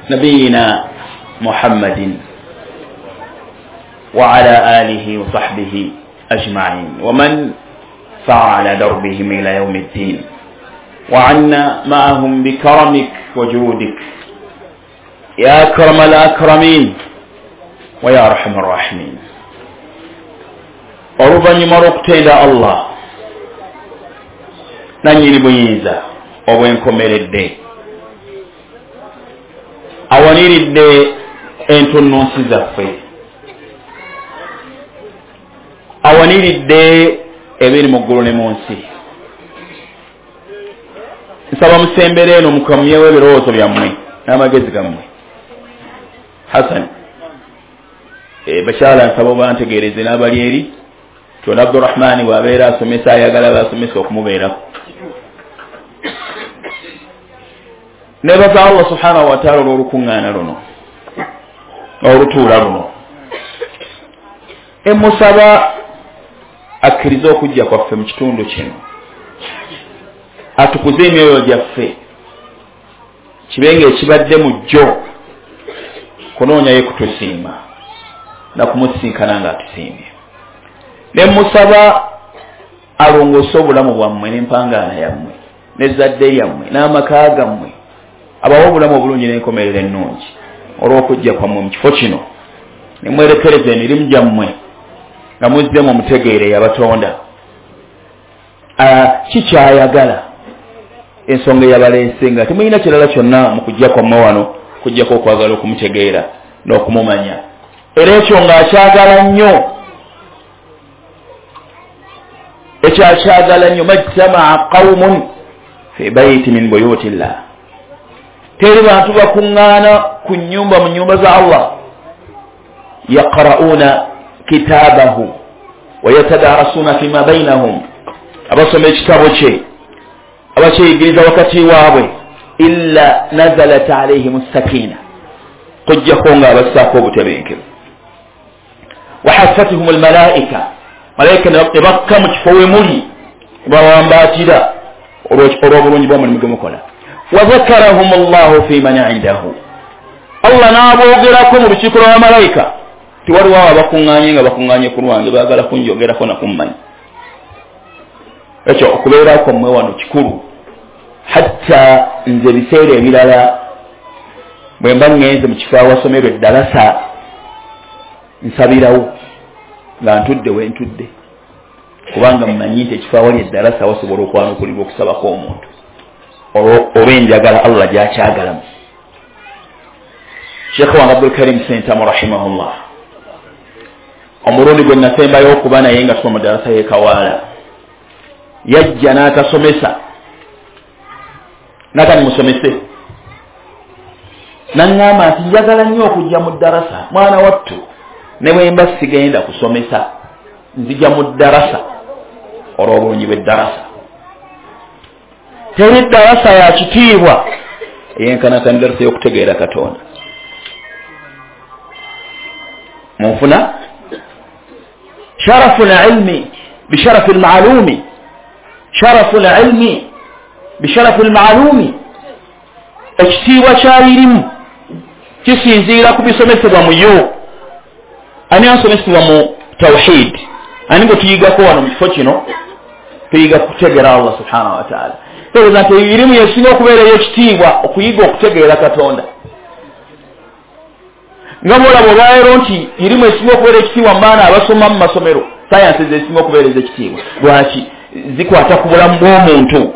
نبينا محمد وعلى آله وصحبه أجمعين ومن سار على دربهم إلى يوم الدين وعنا معهم بكرمك وجودك يا أكرم الأكرمين ويا أرحم الراحمين. oluvannyuma lw'okutenda Allah nannyini buyinza obwenkomeredde awaniridde entunnunsi zaffe, awaniridde ebiri mu ggulu ne mu nsi, nsaba musembere eno mukamyewo ebirowoozo byammwe n'amagezi gammwe. Hassan bakyala nsaba obantegeereze n'abali eri tona Abdurrahmani bw'abeera asomesa ayagala basomesa okumubeerako. Nebaza Allah subhanahu wa ta'ala olw'olukuŋŋaana luno olutuula luno, emusaba akkiriza okujja kwaffe mu kitundu kino, atukuze emyoyo gyaffe, kibenga ekibadde mu jjo kunoonyayo kutusiima na kumusinkana nga atusiimye. Ne musaba alongoose obulamu bwammwe n'empangaana yammwe n'ezzadde yammwe n'amaka gammwe, abawa obulamu obulungi n'enkomerero ennungi olw'okujja kwammwe mu kifo kino, ne mwerekereza emirimu gyammwe nga muzze mu mutegeere yabatonda kikyayagala, ensonga eyabaleese nga temulina kirala kyonna mu kujja kwammwe wano kujjako okwagala okumutegeera n'okumumanya, era ekyo ng'akyagala nnyo, ekyo akyagala nnyo. Majtamaa qawmun fi bayti min buyuti llah, teri bantu bakuŋŋaana ku nnyumba mu nnyumba za Allah, yaqra'uuna kitaabahu wa yatadarasuuna fima bainahum, abasoma ekitabo kye abakyeyigiriza wakati waabwe, illa nazalat alayhim sakina, kujjako nga abassaako obutebenkevu, wa haffatuhum almalaika, malaika ne bakka mu kifo we muli bawambaatira olw'obulungi bw'omulimu gwe mukola. wa dhakarahum Allahu fi man indahu, Allah n'aboogerako mu lukiiko lw'abamalayika, tiwaliwo abo abakuŋŋaanye nga bakuŋŋaanye ku lwange baagala kunjogerako na kummanyi. Ekyo okubeera kwammwe wano kikulu, hatta nze biseera ebirala bwe mba ŋŋenze mu kifo awasomerwa eddalasa nsabirawo nga ntudde we ntudde, kubanga mmanyi nti ekifo awali eddalasa wasobola okwanukulibwa okusabako omuntu oba enjagala Allah gy'akyagalamu. Sheikh wange Abdul Karim Sentamu rahimahullah, omulundi gwe nasembayo okuba naye nga tuba mu ddalasa y'e Kawaala, yajja n'atasomesa, nakani musomese, naŋŋamba nti njagala nnyo okujja mu ddarasa mwana wattu, ne bwe mba sigenda kusomesa nzija mu ddarasa olw'obulungi bw'eddarasa. Teri ddarasa ya kitiibwa eyenkanakana ddarasa y'okutegeera Katonda. Munfuna sharafu lilmi bisharafi lmaalumi, sharafu lilmi bisharafi lmaalumi, ekitiibwa ky'abirimu kisinziira ku bisomesebwa mu yo. Ani asomesebwa mu tawhid? Ani gwe tuyigako wano mu kifo kino? Tuyiga kutegeera Allah subhanahu wa ta'ala. Tegeeza nti ebirimu yesinga okubeera ey'ekitiibwa okuyiga okutegeera Katonda. Nga mulaba olwaleero nti irimu esinga okubeera ekitiibwa mu baana abasoma mu masomero, sayansi esinga okubeera ez'ekitiibwa. Lwaki? Zikwata ku bulamu bw'omuntu.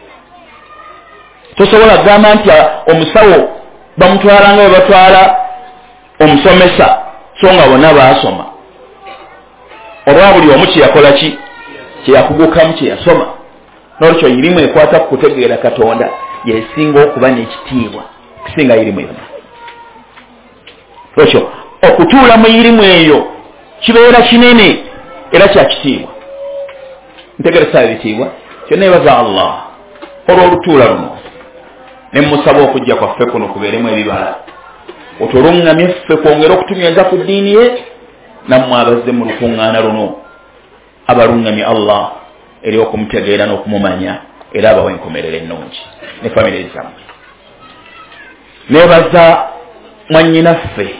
Tosobola kugamba nti omusawo bamutwala nga bwe batwala omusomesa, so nga bonna baasoma. Olwa buli omu kyeyakola ki? Kyeyakugukamu, kyeyasoma. N'olwekyo irimu ekwata ku kutegeera Katonda yesinga okuba n'ekitiibwa kusinga irimu yonna. Olwekyo okutuula mu irimu eyo kibeera kinene era kya kitiibwa. Ntegeresa ebitiibwa kyonna ebaza Allah olw'olutuula luno, ne musaba okujja kwaffe kuno kubeeremu ebibala, otuluŋŋamye ffe kwongera okutumyaza ku ddiini ye, nammwe abazze mu lukuŋŋaana luno abaluŋŋamye Allah eri okumutegeera n'okumumanya, era abawa enkomerero ennungi ne famire zammwe. Nebaza mwanyinaffe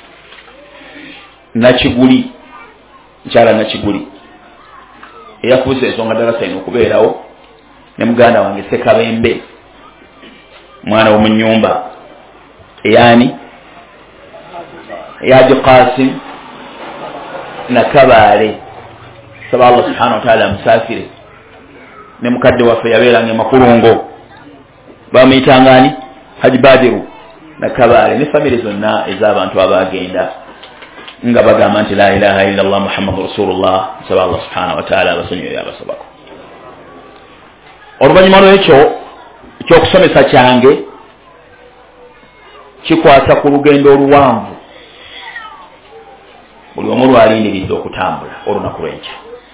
Nakiguli nkyala Nakiguli eyakubuza ensonga ddala sayina okubeerawo ne muganda wange Ssekabembe mwana wo mu nnyumba eyani Yaji Qasim Nakabaale saba Allah subhanahu wa ta'ala musafire ne mukadde waffe yabeeranga Makulungo bamuyitangani Haji Badiru Nakabaale ne famire zonna ez'abantu abagenda nga bagamba nti la ilaha illa Allah Muhammadu Rasulullah saba Allah subhanahu wa ta'ala abasonyiwe yabasabako oluvannyuma lw'ekyo ekyokusomesa kyange kikwata ku lugendo oluwanvu buli omu lwalindiridde okutambula olunaku lw'enkya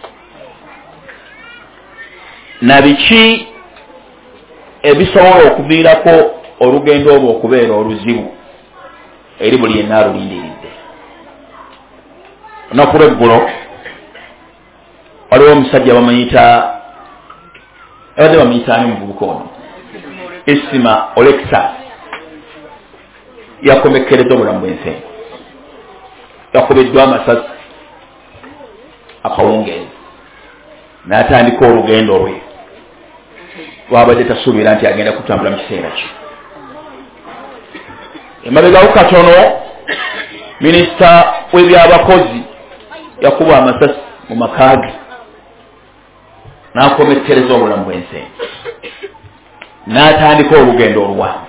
na biki ebisobola okuviirako olugendo olwo okubeera oluzibu eri buli yenna alulindiridde. Olunaku lw'eggulo waliwo omusajja bamuyita abadde bamuyitaani omuvubuka ono Isima Olexa yakomekkereza obulamu bw'ensi yakubiddwa amasasi akawungeezi n'atandika olugendo lwe lwabadde tasuubira nti agenda kutambula mu kiseera kye. Emabegako katono minisita w'ebyabakozi yakuba amasasi mu maka ge n'akomekkereza obulamu bw'ensi n'atandika olugendo oluwanvu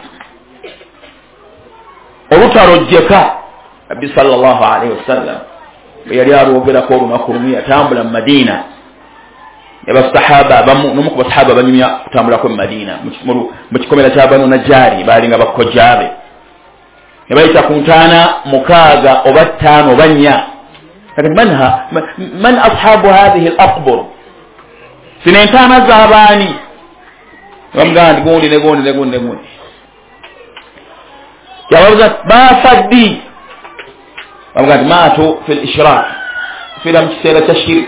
olutalojjeka. Nabbi sallallahu alaihi wasallam bwe yali alwogerako olunaku lumu yatambula mu Madiina ne basahaba abamu n'omu ku basahaba abanyumya kutambulako mu Madiina mu kikomera kya Banu Najjari baalinga bakkojjaabe ne bayita ku ntaana 6 oba 5 oba 4 man ashabu hadhihi al-aqbur sine entaana z'abaani bamugamba gundi ne gundi ne gundi ne gundi yababuza bafaddi bamugamba maatu fil ishrak fira mu kiseera kya shirk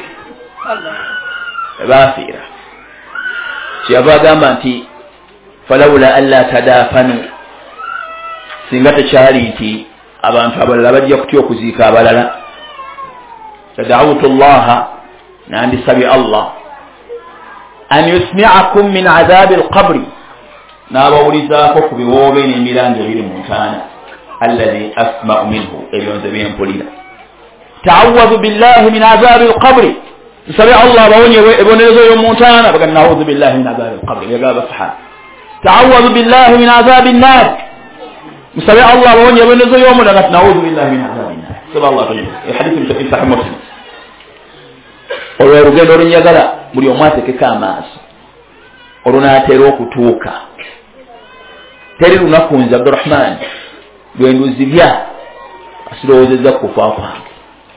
bafiira kyeyava agamba nti falawula alla tadafanu singa tekyali nti abantu abalala bajja kutya okuziika abalala tadawutu llaha nandisabye Allah an yusmi'akum min adhabi alqabri n'abawulizaako ku biwoobe n'emiranga ebiri mu ntaana alladhi asma'u minhu ebyonze byempulira. Ta'awwadhu billahi min adhabi alqabri nsabe Allah abawonye ebonerezo y'omu ntaana baga na'udhu billahi min adhabi alqabri yagaba sahaba. Ta'awwadhu billahi min adhabi an-nar nsabe Allah abawonye ebonerezo y'omu daga na'udhu billahi min adhabi an-nar sallallahu alayhi wa sallam. Hadithu fi sahih Muslim. Olugendo olunyagala buli omu atekeko amaaso olunaatera okutuuka teri lunaku nze Abdurrahman lwe nduzibya asirowoozezza kufa kwange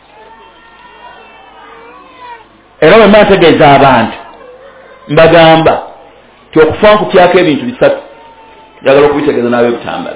era bwe mba ntegeeza abantu mbagamba ti okufa nkutyako ebintu 3 njagala okubitegeeza naabe butambala.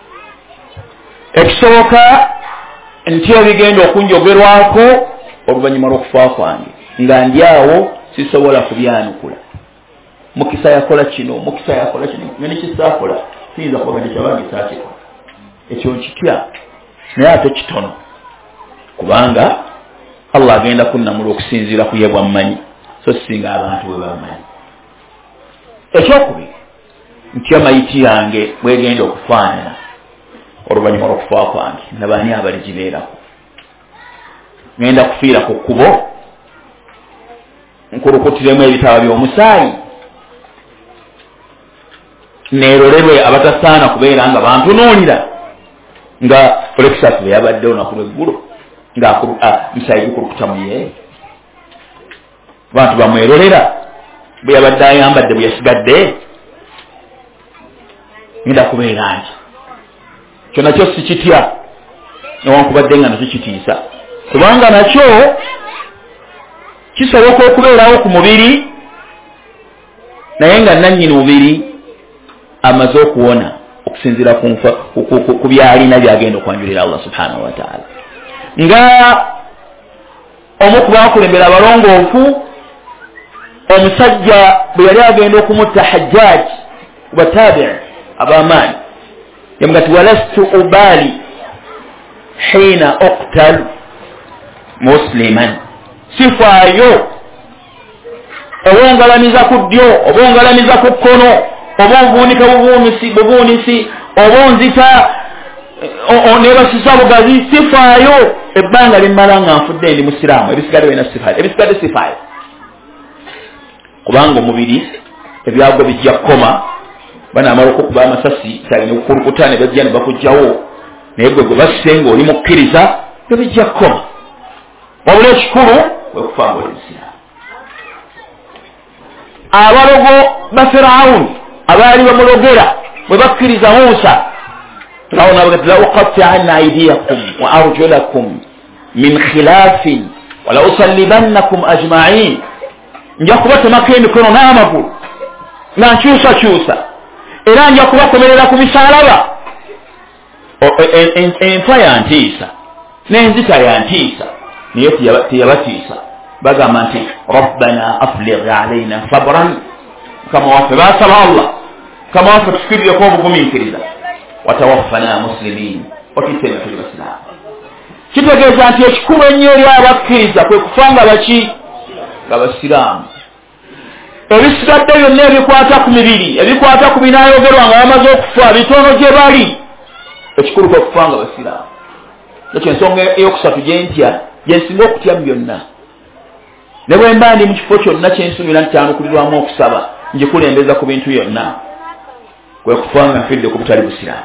Ekisooka nti ebigenda okunjogerwako oluvannyuma lw'okufa kwange nga ndi awo sisobola kubyanukula. Mukisa yakola kino mukisa yakola kino ngene kisakola siyinza kuba nti kyabange kyakikola ekyo nkitya naye ate kitono kubanga Allah agenda kunnamula okusinziira ku ye bwammanyi so singa abantu bwe bamanyi. Ekyokubiri ntya mayiti yange bwegenda okufaanana oluvannyuma lw'okufa kwange nabaani abaligibeerako. Ngenda kufiira ku kkubo nkulukutiremu ebitaba by'omusaayi neerolerwe abatasaana kubeera nga bantunuulira nga Alexis bwe yabadde olunaku lw'eggulo nga musaayi gukulukuta mu ye abantu bamwerolera bwe yabadde ayambadde bwe yasigadde ngenda kubeera nti kyo nakyo sikitya newankubadde nga nakyo kitiisa kubanga nakyo kisoboka okubeerawo ku mubiri naye nga nannyini mubiri amaze okuwona okusinziira ku byalina byagenda okwanjulira Allah subhanahu wa ta'ala. Nga omu ku baakulembera abalongoofu omusajja bwe yali agenda okumutta Hajjaj batabi' abamaani yamugati walastu ubali hina uqtal musliman sifayo obongalamiza ku ddyo obongalamiza ku kkono obonvuunika bubunisi obonzita onebasisa bugazi sifaayo ebbanga limmala nga nfudde ndi musiraamu ebisigadde birina sifaayo ebisigadde sifaayo kubanga omubiri ebyago bijja kukoma banaamala okukuba amasasi kyalina okukulukuta ne bajja ne bakugjawo naye gwe gwe basse ng'oli mukkiriza byo bijja kukoma wabula ekikulu wekufa ng'oli musiraamu abalogo ba firawuni abaali bamulogera bwe bakkiriza Musa firawuni abagati la uqatti'anna aydiyakum wa arjulakum min khilaafin wa la usallibannakum ajma'in nja kubatemako emikono n'amagulu nga nkyusakyusa era nja kubakomerera ku misalaba enfa yantiisa n'enzita yantiisa naye teyabatiisa bagamba nti rabbana afligh alaina sabran kama waffe basaba Allah kama waffe tufirireko obugumiikiriza watawaffana muslimin otutena tuli basiraamu kitegeeza nti ekikulu ennyo eri abakkiriza kwe kufa nga baki nga basiraamu ebisigadde byonna ebikwata ku mibiri ebikwata ku binaayogerwa nga bamaze okufa bitono gye bali ekikulu kwe kufa nga basiraamu ekyo ensonga eyokusatu gyentya gyensinga okutya mu byonna ne bwe mba ndi mu kifo kyonna kyensuubira ntitanukulirwamu okusaba ngikulembeza ku bintu byonna kwe kufa nga nfidde ku butali busiraamu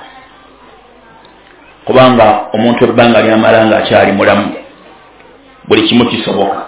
kubanga omuntu ebbanga lyamala nga akyali mulamu buli kimu kisoboka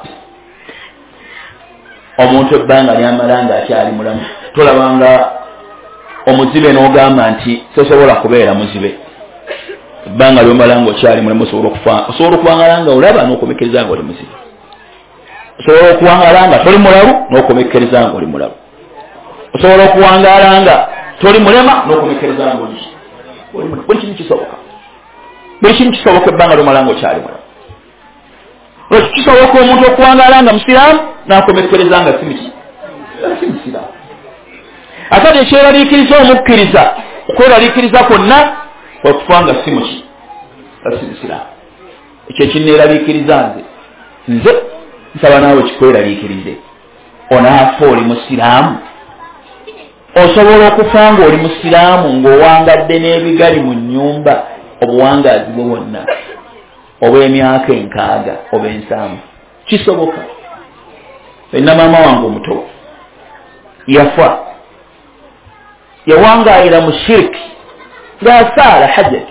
omuntu ebbanga lyamala nga akyali mulamu tolabanga omuzibe n'ogamba nti tosobola kubeera muzibe ebbanga lyomala nga okyali mulamu osobola okuwangala nga olaba n'okomekkereza nga oli muzibe osobola okuwangala nga toli mulabu n'okomekkereza nga oli mulabu osobola okuwangala nga toli mulema n'okomekkereza nga oli buli kimu kisoboka buli kimu kisoboka ebbanga lyomala nga okyali mulabu olwo kisoboka omuntu okuwangala nga musiraamu n'akomekkereza nga si musiraamu ate ekyeraliikiriza omukkiriza okweraliikiriza kwonna okufa nga si musiraamu ekyo ekinneeraliikiriza nze nsaba naawe kikweraliikirize onaafa oli musiraamu osobola okufa nga oli musiraamu ng'owangadde n'ebigali mu nnyumba obuwangaazi bwe bwonna obw'emyaka 6 oba 7 kisoboka fenna maama wange omuto yafa yawangaayira mu shiriki ng'asaala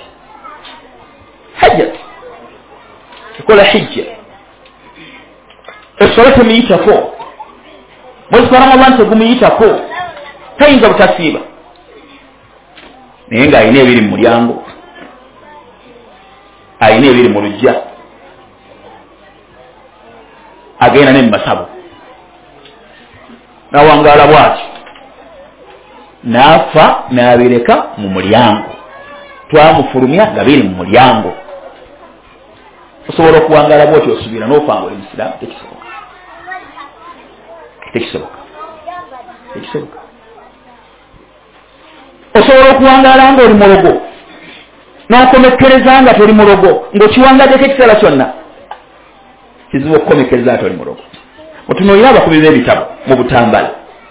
hajjati ekola hijja essola temuyitako mwezi kwa Ramadaan tegumuyitako tayinza butasiiba naye ng'alina ebiri mu mulyango alina ebiri mu lujja agenda ne mu masabo n'awangaala bw'atyo n'afa n'abireka mu mulyango twamufulumya nga biri mu mulyango osobola okuwangaala bw'otyo osuubira n'ofa nga oli musiraamu tekisoboka osobola okuwangaala nga oli mulogo n'okomekkereza nga toli mulogo ng'okiwangaddeko ekiseera kyonna kizibu okukomekkereza nga toli mulogo mutunuulira abakubi b'ebitabo mu Butambala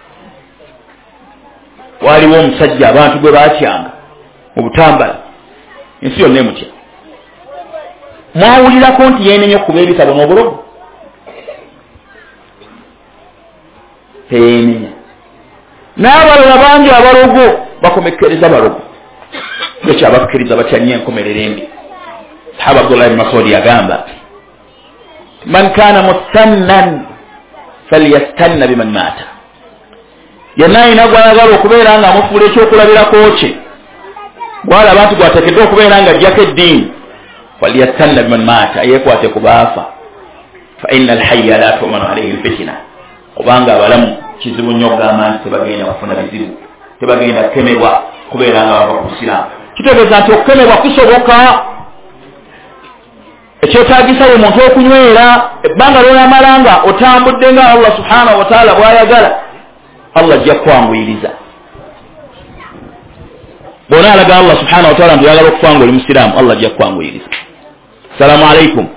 waliwo omusajja abantu gwe baatyanga mu Butambala ensi yonna emutya mwawulirako nti yeenenya okuba ebitabo n'obulogo teyeenenya n'abalala bangi abalogo bakomekkereza balogo ekyo abakkiriza batyannyo enkomerero embi sahaba Abdullah ibn Mas'ud yagamba man kana mustannan falyastanna biman maata yenna alina gw'ayagala okubeera nga amufuula ekyokulabirako kye gw'alaba nti gwateekeddwa okubeera nga ajjako eddiini falyastanna biman maata yeekwate ku baafa fa inna alhayya la tu'manu alayhi alfitna kubanga abalamu kizibu nnyo okugamba nti tebagenda kufuna bizibu tebagenda kukemebwa kubeera nga bava ku busiraamu kitegeeza nti okukemebwa kusoboka ekyetaagisa ye muntu okunywera ebbanga ly'onamala nga otambudde nga Allah subhanahu wa ta'ala bw'ayagala Allah ajja kukwanguyiriza bw'onaalaga Allah subhanahu wa ta'ala nti oyagala okufa nga oli musiraamu Allah ajja kukwanguyiriza salamu alaikum.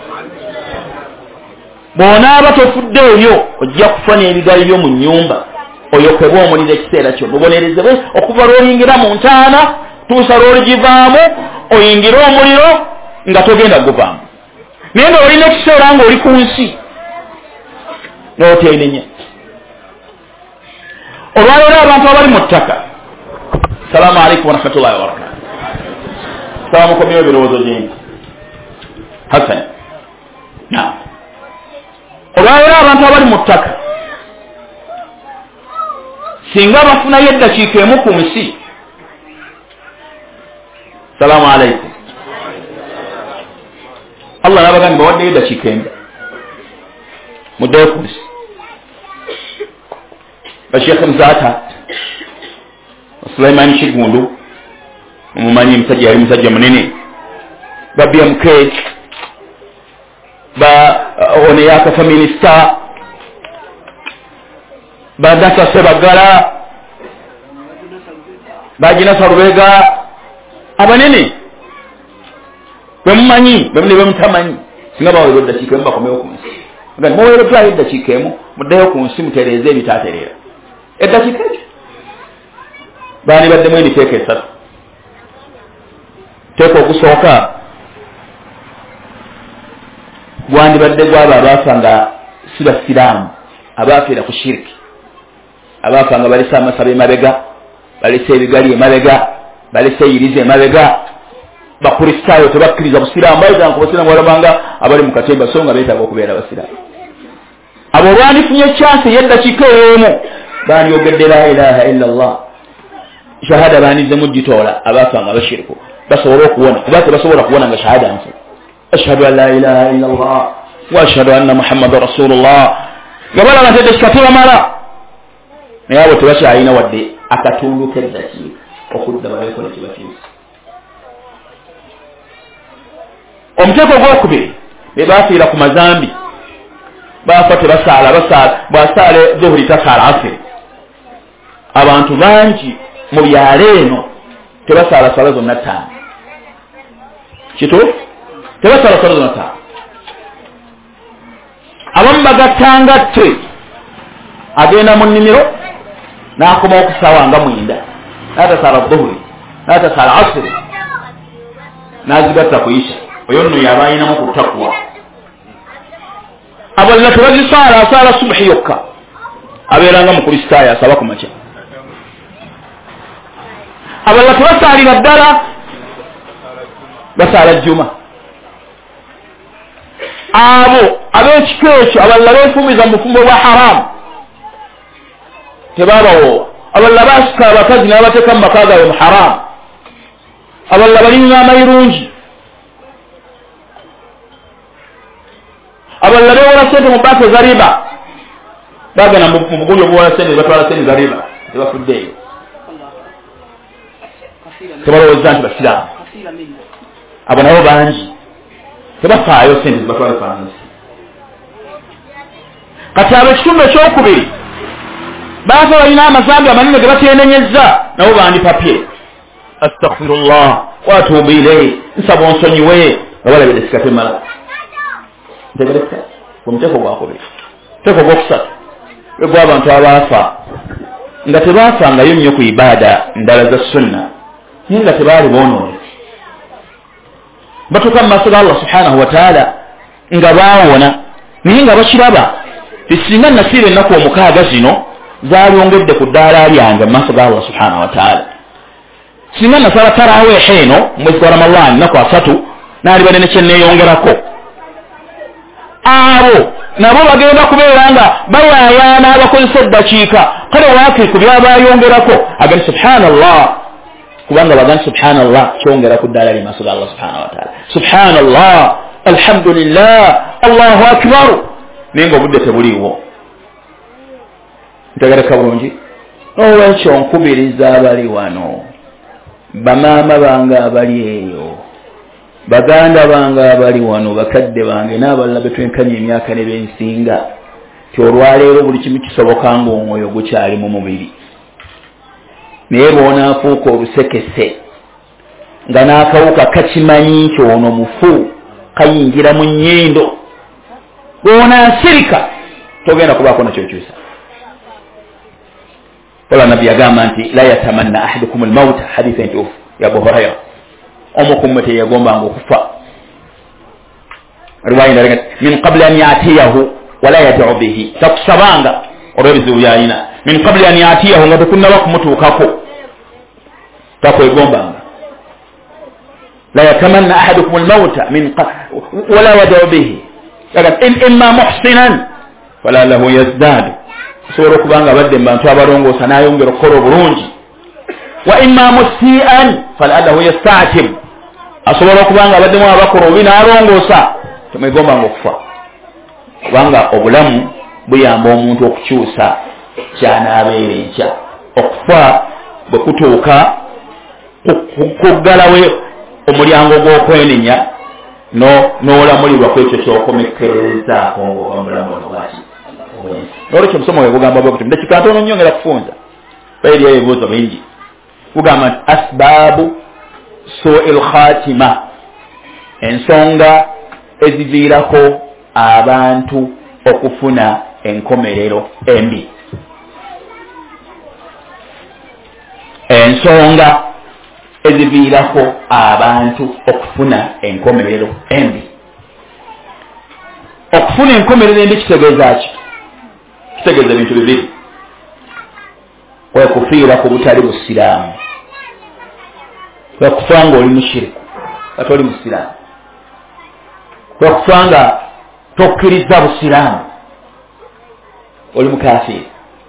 Bw'onaaba tofuddeeyo ojja kufuna ebigali byo mu nnyumba oyokebwe omuliro ekiseera kyonna obonerezebwe okuva lw'oyingira mu ntaana tuusa lw'oligivaamu oyingire omuliro nga togenda guvaamu. Naye nga olina ekiseera ng'oli ku nsi n'oteenenya. Olwaleero abantu abali mu ttaka, salaamu alaikum warahmatullahi wabarakatuh. Salaamu komyewo ebirowoozo gyendi Hassan. Naam. Olwaleero abantu abali mu ttaka singa bafunayo eddakiika emu ku nsi, salaamu alaikum, Allah n'abagamba bawaddeyo eddakiika emu muddeyo ku nsi. Bashekhe Mzata Sulaiman Kigundu omumanyi musajja yali musajja munene, ba BMK ba oneyaka feminista ba Dasa Sebagala ba Jinasa Rubega abanene bemumanyi bemune bemutamanyi singa baweerwa eddakiika emu bakomewo ku nsi. Ngani muweereddwayo eddakiika emu muddeyo ku nsi mutereeze ebitaatereera. Eddakiika ekyo baani baddemu emiteeko esatu. Teeka ogusooka gwandibadde gwabo abaafa nga si basiraamu, abaafiira ku shiriki, abaafa nga balese amasaba emabega, balese ebigali emabega, balese eyiriza emabega, bakristaayo tebakkiriza busiraamu, bayitanga ku basiraamu walabanga abali mu katemba so nga beetaaga okubeera basiraamu. Abo olwandifunye chance y'eddakiika ey'emu bandyogedde la ilaha illa Allah, shahada baanizzemu gitoola abaafa nga bashiriku basobola okuwona kuba tebasobola kuwona nga shahada nfu. Ashhadu an la ilaha illa Allah wa ashhadu anna Muhammadan rasulullah nga balaba nti eddakiika tebamala, naye abo tebakyalina wadde akatundu k'eddakiika okudda babeekola kibatiisa. Omuteeko gw'okubiri be baafiira ku mazambi, baafa tebasaala bwasaala zuhuri tasaala asiri. Abantu bangi mu byalo eno tebasaala sala zonna ttaano, kituufu tebasaala sala zonna ttaano. Abamu bagattangatte, agenda mu nnimiro n'akoma okusaawa nga mwenda n'atasaala zuhuri n'atasaala asiri n'azigatta ku isha, oyo nno yaba ayinamu ku takwa. Abalala tebazisaala, asaala subuhi yokka, abeeranga mu kristaayo asaba ku makya. Abalala tebasaalira ddala, basaala jjuma. Abo ab'ekika ekyo abalala beefumiza mu bufumbo bwa haramu tebabawoowa. Abalala baasika abakazi n'abateeka mu maka gaabwe mu haramu. Abalala balina amayirungi. Abalala beewola sente mu banka eza riba, bagana mu buguli obuwola sente batwala sente za riba, tebafuddeeyo. Tebalowooza nti basiraamu. Abo nabo bangi tebafaayo sente zibatwala fansi. Kati abo ekitundu ekyokubiri baafa balina amazambi amanene ge bateenenyezza, nabo bandi papye. Astaghfirullah wa atuubu ilayhi, nsaba onsonyiwe nga balabira eddakiika temala. Ntegereka omuteeko gwakubiri. Omuteeko gwokusatu gwe gw'abantu abaafa nga tebaafangayo nnyo ku ibaada ndala za sunna, naye nga tebaali boonoone, batuuka mu maaso ga Allah subhanahu wa ta'ala nga baawona, naye nga bakiraba singa nasiiba ennaku omukaaga zino zalyongedde ku ddaala lyange mu maaso ga Allah subhanahu wa ta'ala. Singa nasala taraweeha eno mwezi gwa Ramadaan nnaku asatu naali banene kyenneeyongerako, abo nabo bagenda kubeera nga bayaayaana abakozesa eddakiika, kale waakiri ku byabayongerako agani subhanallah, kubanga bagani subhanallah kyongera ku ddaala lye maaso ga Allah subhanahu wa ta'ala. Subhanallah, alhamdulillah, Allahu akbar, naye nga obudde tebuliiwo. Ntegereka bulungi. Olwekyo nkubiriza abali wano, bamaama bange abali eyo, baganda bange abali wano, bakadde bange n'abalala betwenkanye emyaka ne bensinga, ti olwaleero buli kimu kisoboka ng'omwoyo gukyali mu mubiri. Naye bw'onaafuuka olusekese nga n'akawuka kakimanyi nti ono mufu, kayingira mu nnyindo bw'onansirika togenda kubaako nakyokyusa. wala nabbi yagamba nti la yatamanna ahadukum almauta haditha entuufu ya Abu Huraira omu ku mmwe teyegombanga okufa. riwaya endala min qabli an yatiyahu wala yad'u bihi takusabanga olw'ebizibu byalina min qabli an yatiyahu nga tekunnaba kumutuukako takwegombanga. la yatamanna ahadukum almauta wala yad'u bihi imma muhsinan fala lahu yazdadu asobola okubanga abadde mu bantu abalongoosa n'ayongera okukola obulungi. wa imma musian fala lahu yastatib asobola okubanga abaddemu abakola obubi n'alongoosa temwegombanga okufa kubanga obulamu buyamba omuntu okukyusa kyanaabeera enkya. okufa bwe kutuuka kuggalawo omulyango gw'okwenenya n'olamulirwa ku ekyo ky'okomekerezaako ng'ova mulamu olwaki n'olwekyo omusomo we gugamba bwe kuti mudakika ntono nnyongera kufunza baeriyo ebibuuzo bingi gugamba nti asbaabu su'il khatima ensonga eziviirako abantu okufuna enkomerero embi. ensonga eziviirako abantu okufuna enkomerero embi. okufuna enkomerero embi kitegeeza ki? kitegeeza ebintu bibiri. kwekufiira ku butali busiraamu, kwekufa nga oli mushiriku nga toli musiraamu, kwekufa nga tokkiriza busiraamu oli mukafiri,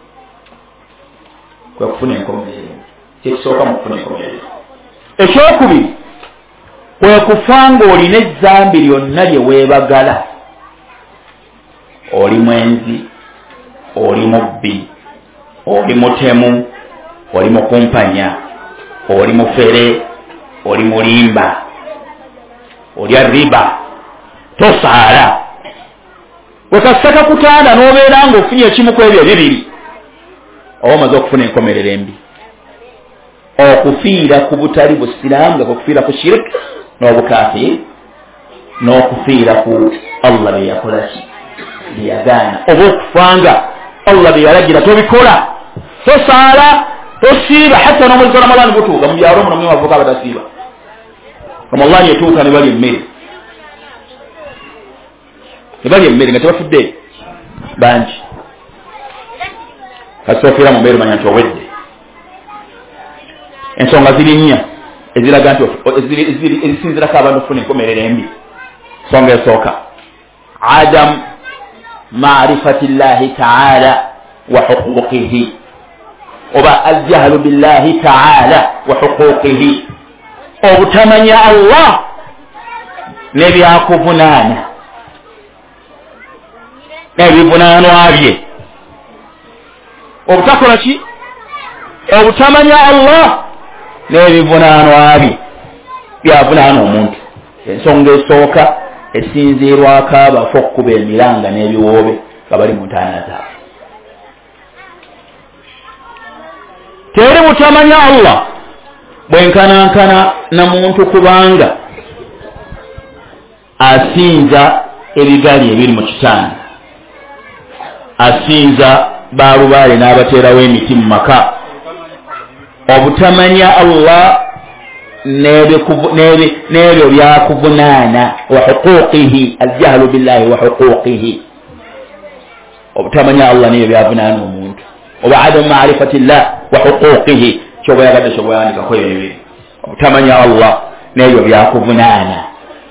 kwekufuna enkomerero. kyekisooka mu kufuna enkomerero. ekyokubiri kwekufa nga olina ezzambi lyonna lye weebagala. oli mwenzi, oli mubbi, oli mutemu, oli mukumpanya, oli mufere, oli mulimba, oli riba, tosaala. wekasaka kutanda n'obeera nga ofunye ekimu ku ebyo ebibiri oba omaze okufuna enkomerero embi. okufiira ku butali busiraamu nga kufiira ku shirik n'obukafiri, n'okufiira ku Allah bye yakolaki bye yagaana, oba okufanga Allah bye yalagira tobikola, tosaala, tosiiba. hatta n'omwezi wa Ramadani gutuuka mu byalo muno mwavuka abadasiiba, Ramadani etuuka ne balya emmere, ne balya emmere nga tebafudde bangi. kasoofiira mu mbeera manya nti owedde. ensonga ziri nnya eziraga nti ezisinzirako abantu okufuna enkomerero embi. ensonga esooka adam marifati llahi taala wa huquqihi, oba aljahlu billahi taala wa huquqihi, obutamanya Allah n'ebyakuvunaana n'ebivunaanwa bye. obutakola ki? obutamanya Allah n'ebivunaanwa bye byavunaana omuntu. ensonga esooka esinziirwako abafu okukuba emiranga n'ebiwoobe nga bali mu ntaana zaabwe. teri butamanya Allah bwenkanankana na muntu kubanga asinza ebigali ebiri mu kitanda, asinza baalubaale n'abateerawo emiti mu maka. obutamanya Allah n'ebyo byakuvunaana wa huquqihi, aljahlu billahi wa huquqihi, obutamanya Allah n'ebyo byavunaana omuntu, oba adamu marifati llah wa huquqihi, kyoba yagadde kyoba yandikako ebyo. obutamanya Allah n'ebyo byakuvunaana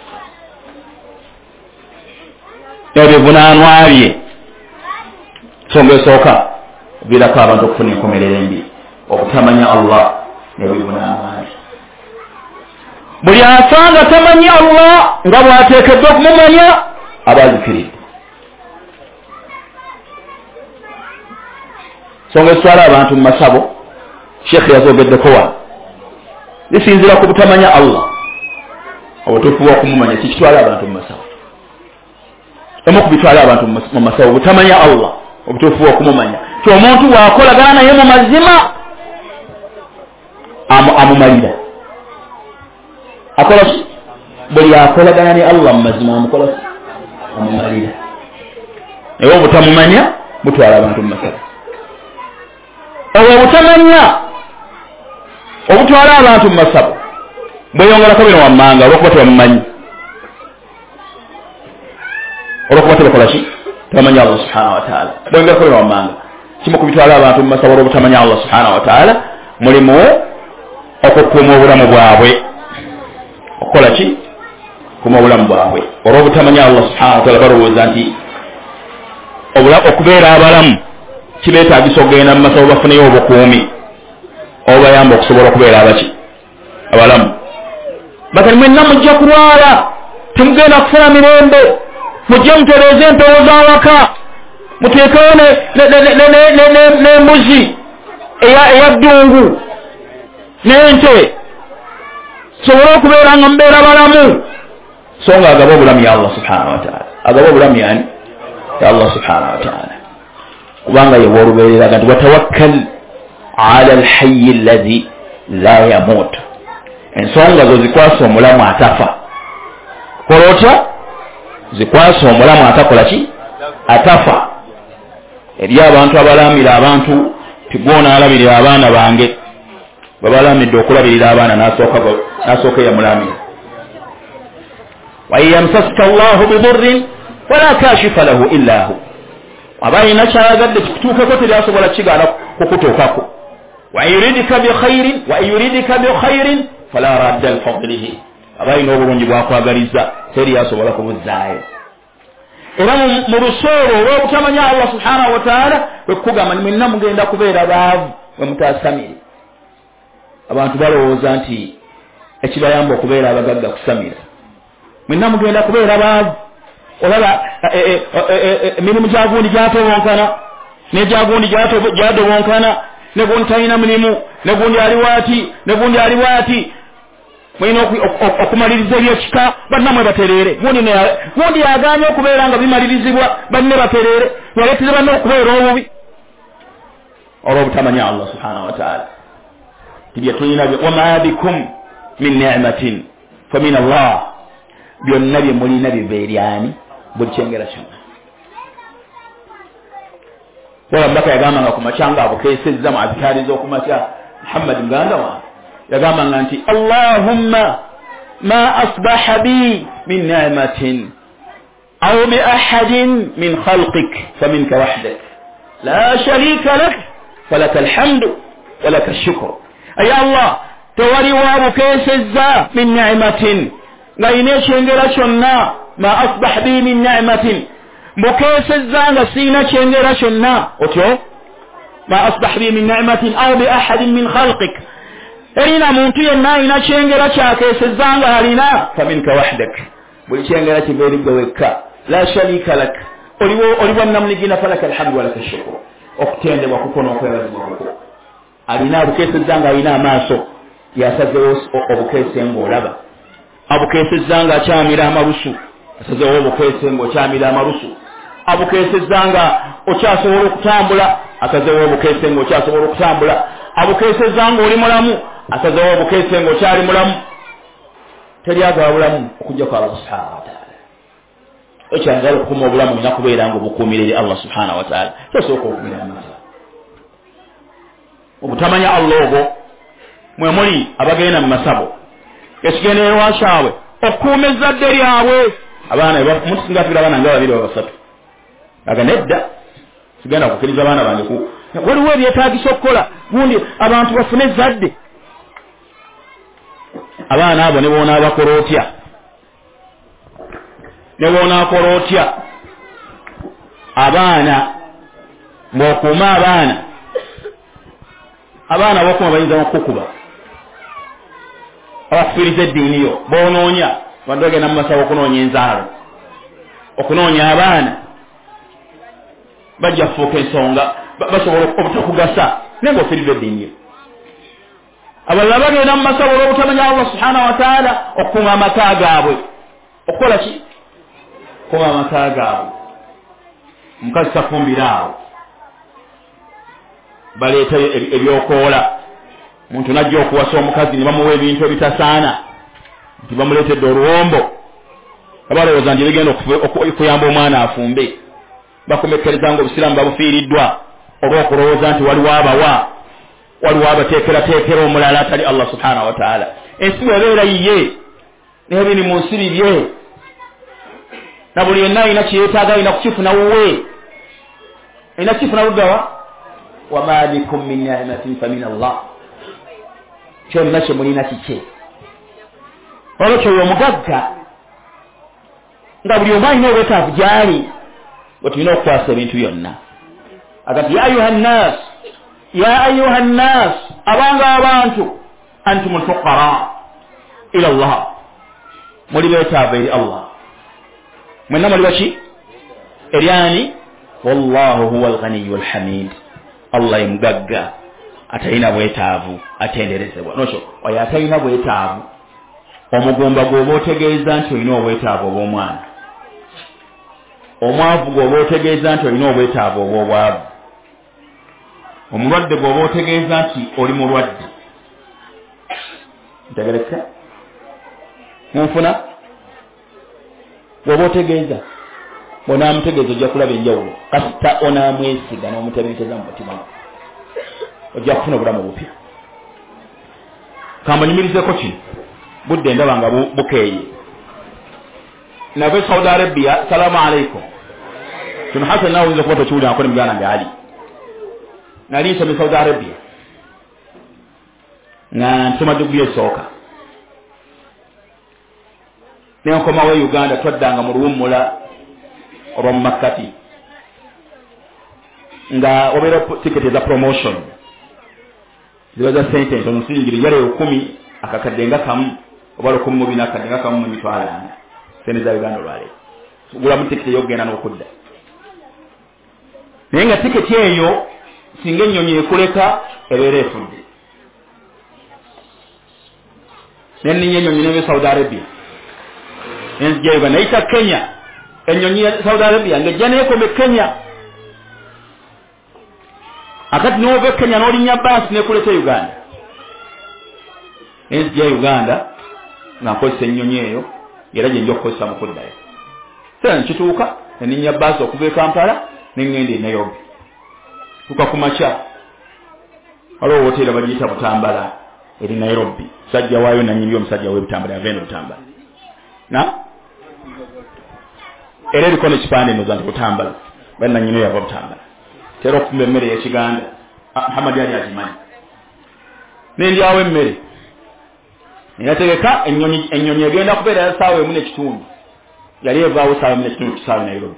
n'ebivunaanwa bye. ensonga esooka viirako abantu okufuna enkomerero embi, obutamanya Allah n'ebivunaanwa bye. buli asanga tamanyi Allah nga bw'ateekeddwa okumumanya aba azikiridde. ensonga ezitwala abantu mu masabo Sheikh yazogeddeko wano zisinzira ku butamanya Allah. obutuufu bw'okumumanya kikitwala abantu mu masabo. emu ku bitwala abantu mu masabo butamanya Allah, obutuufu bw'okumumanya. ti omuntu bw'akolagana naye mu mazima amumalira, akola ki? buli akolagana ne Allah mazima amukola amumalira naye obutamumanya butwala abantu mu masala obutamanya obutwala abantu mu masaba bweyongera kabiri wammanga olwokuba tebamumanyi olwokuba tebakola ki tebamanya Allah subhanahu wa ta'ala bweyongera kabiri wammanga kimu ku bitwala abantu mu masaba olwobutamanya Allah subhanahu wa ta'ala mulimu okukuuma obulamu bwabwe okukola ki okukuuma obulamu bwabwe olwobutamanya Allah subhanahu wa ta'ala balowooza nti okubeera abalamu kibeetaagisa okugenda mu masaba bafuneyo obukuumi obayamba okusobola okubeera abaki abalamu bakati mwenna mujja kulwala temugenda kufuna mirembe mujje mutereeze empewo z'awaka muteekewo n'embuzi eya ddungu n'ente sobole okubeera nga mubeera balamu so nga agaba obulamu ya Allah subhanahu wa ta'ala agaba obulamu yani ya Allah subhanahu wa ta'ala kubanga ye wolubeerera gati watawakkal ala alhayy alladhi la yamut ensonga zo zikwasa omulamu atafa kola otya zikwasa omulamu atakola ki atafa eri abantu abalamira abantu tigwona alabirira abaana bange babalamidde okulabirira abaana nasooka yamulamira wa yamsasika Allahu bidurrin wala kashifa lahu illa hu abayina kyayagadde kikutuukeko teryasobola kigaana kukutuukako wa yuridika bi khairin fala radda li fadlihi abayina obulungi bwakwagaliza teryasobola kubuzaayo era mu lusooro olw'obutamanya Allah subhanahu wa ta'ala wekugamba nimwenna mugenda kubeera baavu bwe mutasamire abantu balowooza nti ekibayamba okubeera abagagga kusamira mwenna mugenda kubeera baavu olaba emirimu gyagundi gyatobonkana negyagundi gyadobonkana negundi talina mirimu negundi ali waati mwina okumaliriza ebyekika bannamwe batereere gundi yaganye okubeera nga bimalirizibwa banne batereere yaleeteze banne okubeera obubi olw'obutamanya Allah subhanahu wa ta'ala tibye tulina wama bikum min ni'matin fa min Allah byonna bye mulina biva eri ani buli kyengera kyonna wala mbaka yagambanga ku makyanga abukeesezza mu azikari z'okumakya Muhammad muganda wange yagambanga nti Allahumma ma asbaha bi min ni'matin aw bi ahadin min khalqik faminka wahdak la sharika lak falaka alhamdu walaka alshukr ay Allah tewali wabukeesezza min ni'matin nga ine ekyengera kyonna ma asbah bi min ni'matin mbukeesezza nga siina kyengera kyonna otyo ma asbah bi min ni'matin aw bi ahadin min khalqik erina muntu yenna alina kyengera kyakeesezza nga alina faminka wahdak buli kyengera kiva eri gwe wekka la sharika lak oliwo namuligina falaka alhamdu walaka shukru okutendebwa kuko n'okwebazibwako alina abukeesezza nga alina amaaso yasazewo obukeese ng'olaba abukeesezza nga akyamira amalusu asazewo obukeese ng'okyamira amalusu abukeesezza nga okyasobola okutambula asazewo obukeese ng'okyasobola okutambula abukeesezza ng'oli mulamu asazewo obukeese ng'okyali mulamu teryagaba bulamu okujja kwa Allah subhanahu wa ta'ala ekyangala okukuma obulamu olina kubeera nga obukuumira eri Allah subhanahu wa ta'ala tosooka okumira amasa obutamanya Allah obwo mwe muli abagenda mu masabo ekigendererwa kyabwe okukuuma ezzadde lyabwe abaana mutusingatira abaana nga babiri babasatu aga nedda sigenda kukkiriza abaana bange waliwo ebyetaagisa okukola gundi abantu bafune ezzadde abaana abo ne boonaabakola otya abaana ng'okuuma abaana bokuma bayinza okukuba abakufiriza eddiini yo boonoonya bantu bagenda mu masabo okunoonya enzaalo okunoonya abaana bajja kufuuka ensonga basobola obutakugasa naye ng'ofiriza eddiini yo abalala bagenda mu masabo olw'obutamanya Allah subhanahu wa ta'ala okukunga amaka gaabwe okukola ki okukunga amaka gaabwe omukazi tafumbira awo baleetayo ebyokoola omuntu najja okuwasa omukazi ne bamuwa ebintu ebitasaana nti bamuleetedde oluwombo abalowooza nti bigenda okuyamba omwana afumbe bakomekkereza nga obusiraamu babufiiriddwa olw'okulowooza nti waliwo abateekerateekera omulala atali Allah subhanahu wa ta'ala. Ensi bw'ebeera yiye n'ebiri mu nsi bibye na buli yenna alina kyeyeetaaga alina kukifuna wuwe alina kukifuna luddawa wama bikum min ni'matin fa min Allah kyonna kye mulina kike olwekyo oyo omugagga nga buli omu alina obwetaavu gyali bwe tulina okukwasa ebintu byonna agati ya ayuha nnas abanga abantu antum alfuqara ila Allah muli beetaavu eri Allah mwenna muli baki eri ani wallahu huwa alghaniyu alhamid Allah ye mugagga atalina bwetaavu atenderezebwa nokyo oyo atalina bwetaavu omugumba gw'oba otegeeza nti olina obwetaavu obw'omwana omwavu gw'oba otegeeza nti olina obwetaavu obw'obwavu omulwadde gw'oba otegeeza nti oli mulwadde ntegereka munfuna bw'oba otegeeza bw'onaamutegeeza ojja kulaba enjawulo kasita onaamwesiga n'omutebenkeza mu mutima ojja kufuna obulamu bupya. Kambanyumirizeko kino budde ndaba nga bukeeye nave Saudi Arabia. Salamu alaikum. Kino Hassan nawe oyinza kuba tokiwulira nako ne muganda nge ali nali nsomye Saudi Arabia nga nsoma diguli esooka nenkomawo Uganda twaddanga mu luwummula olwa mu makkati nga obeera tiketi za promotion ziba za sente ntono singiri yale 10 akakadde nga kamu oba 10 mu bina akadde nga kamu mu mitwalo 4 sente za Uganda olwale gula mu tiketi yogenda n'okudda naye nga tiketi eyo singa ennyonyi ekuleka ebeera efudde nenninya ennyonyi nebe Saudi Arabia nenzija Uganda nayita Kenya ennyonyi ya Saudi Arabia ng'ejja neekome Kenya akati n'ova Kenya n'olinnya baasi neekuleta Uganda nenzija Uganda nga nkozesa ennyonyi eyo era gye nja okukozesa mu kuddayo sera nkituuka nenninya baasi okuva e Kampala neŋŋenda e Nairobi tuka ku makya waliwo woteera bagiyita Butambala eri Nairobi musajja waayo nanyini omusajja w'ebutambala yava eno Butambala na era eriko n'ekipande noza nti Butambala bali nanyini yava Butambala tera okufumba emmere y'Ekiganda Muhammad yali agimanyi nendyawo emmere neyategeka ennyonyi egenda kubeera ya ssaawa emu n'ekitundu yali evaawo ssaawa emu n'ekitundu tusaawe Nairobi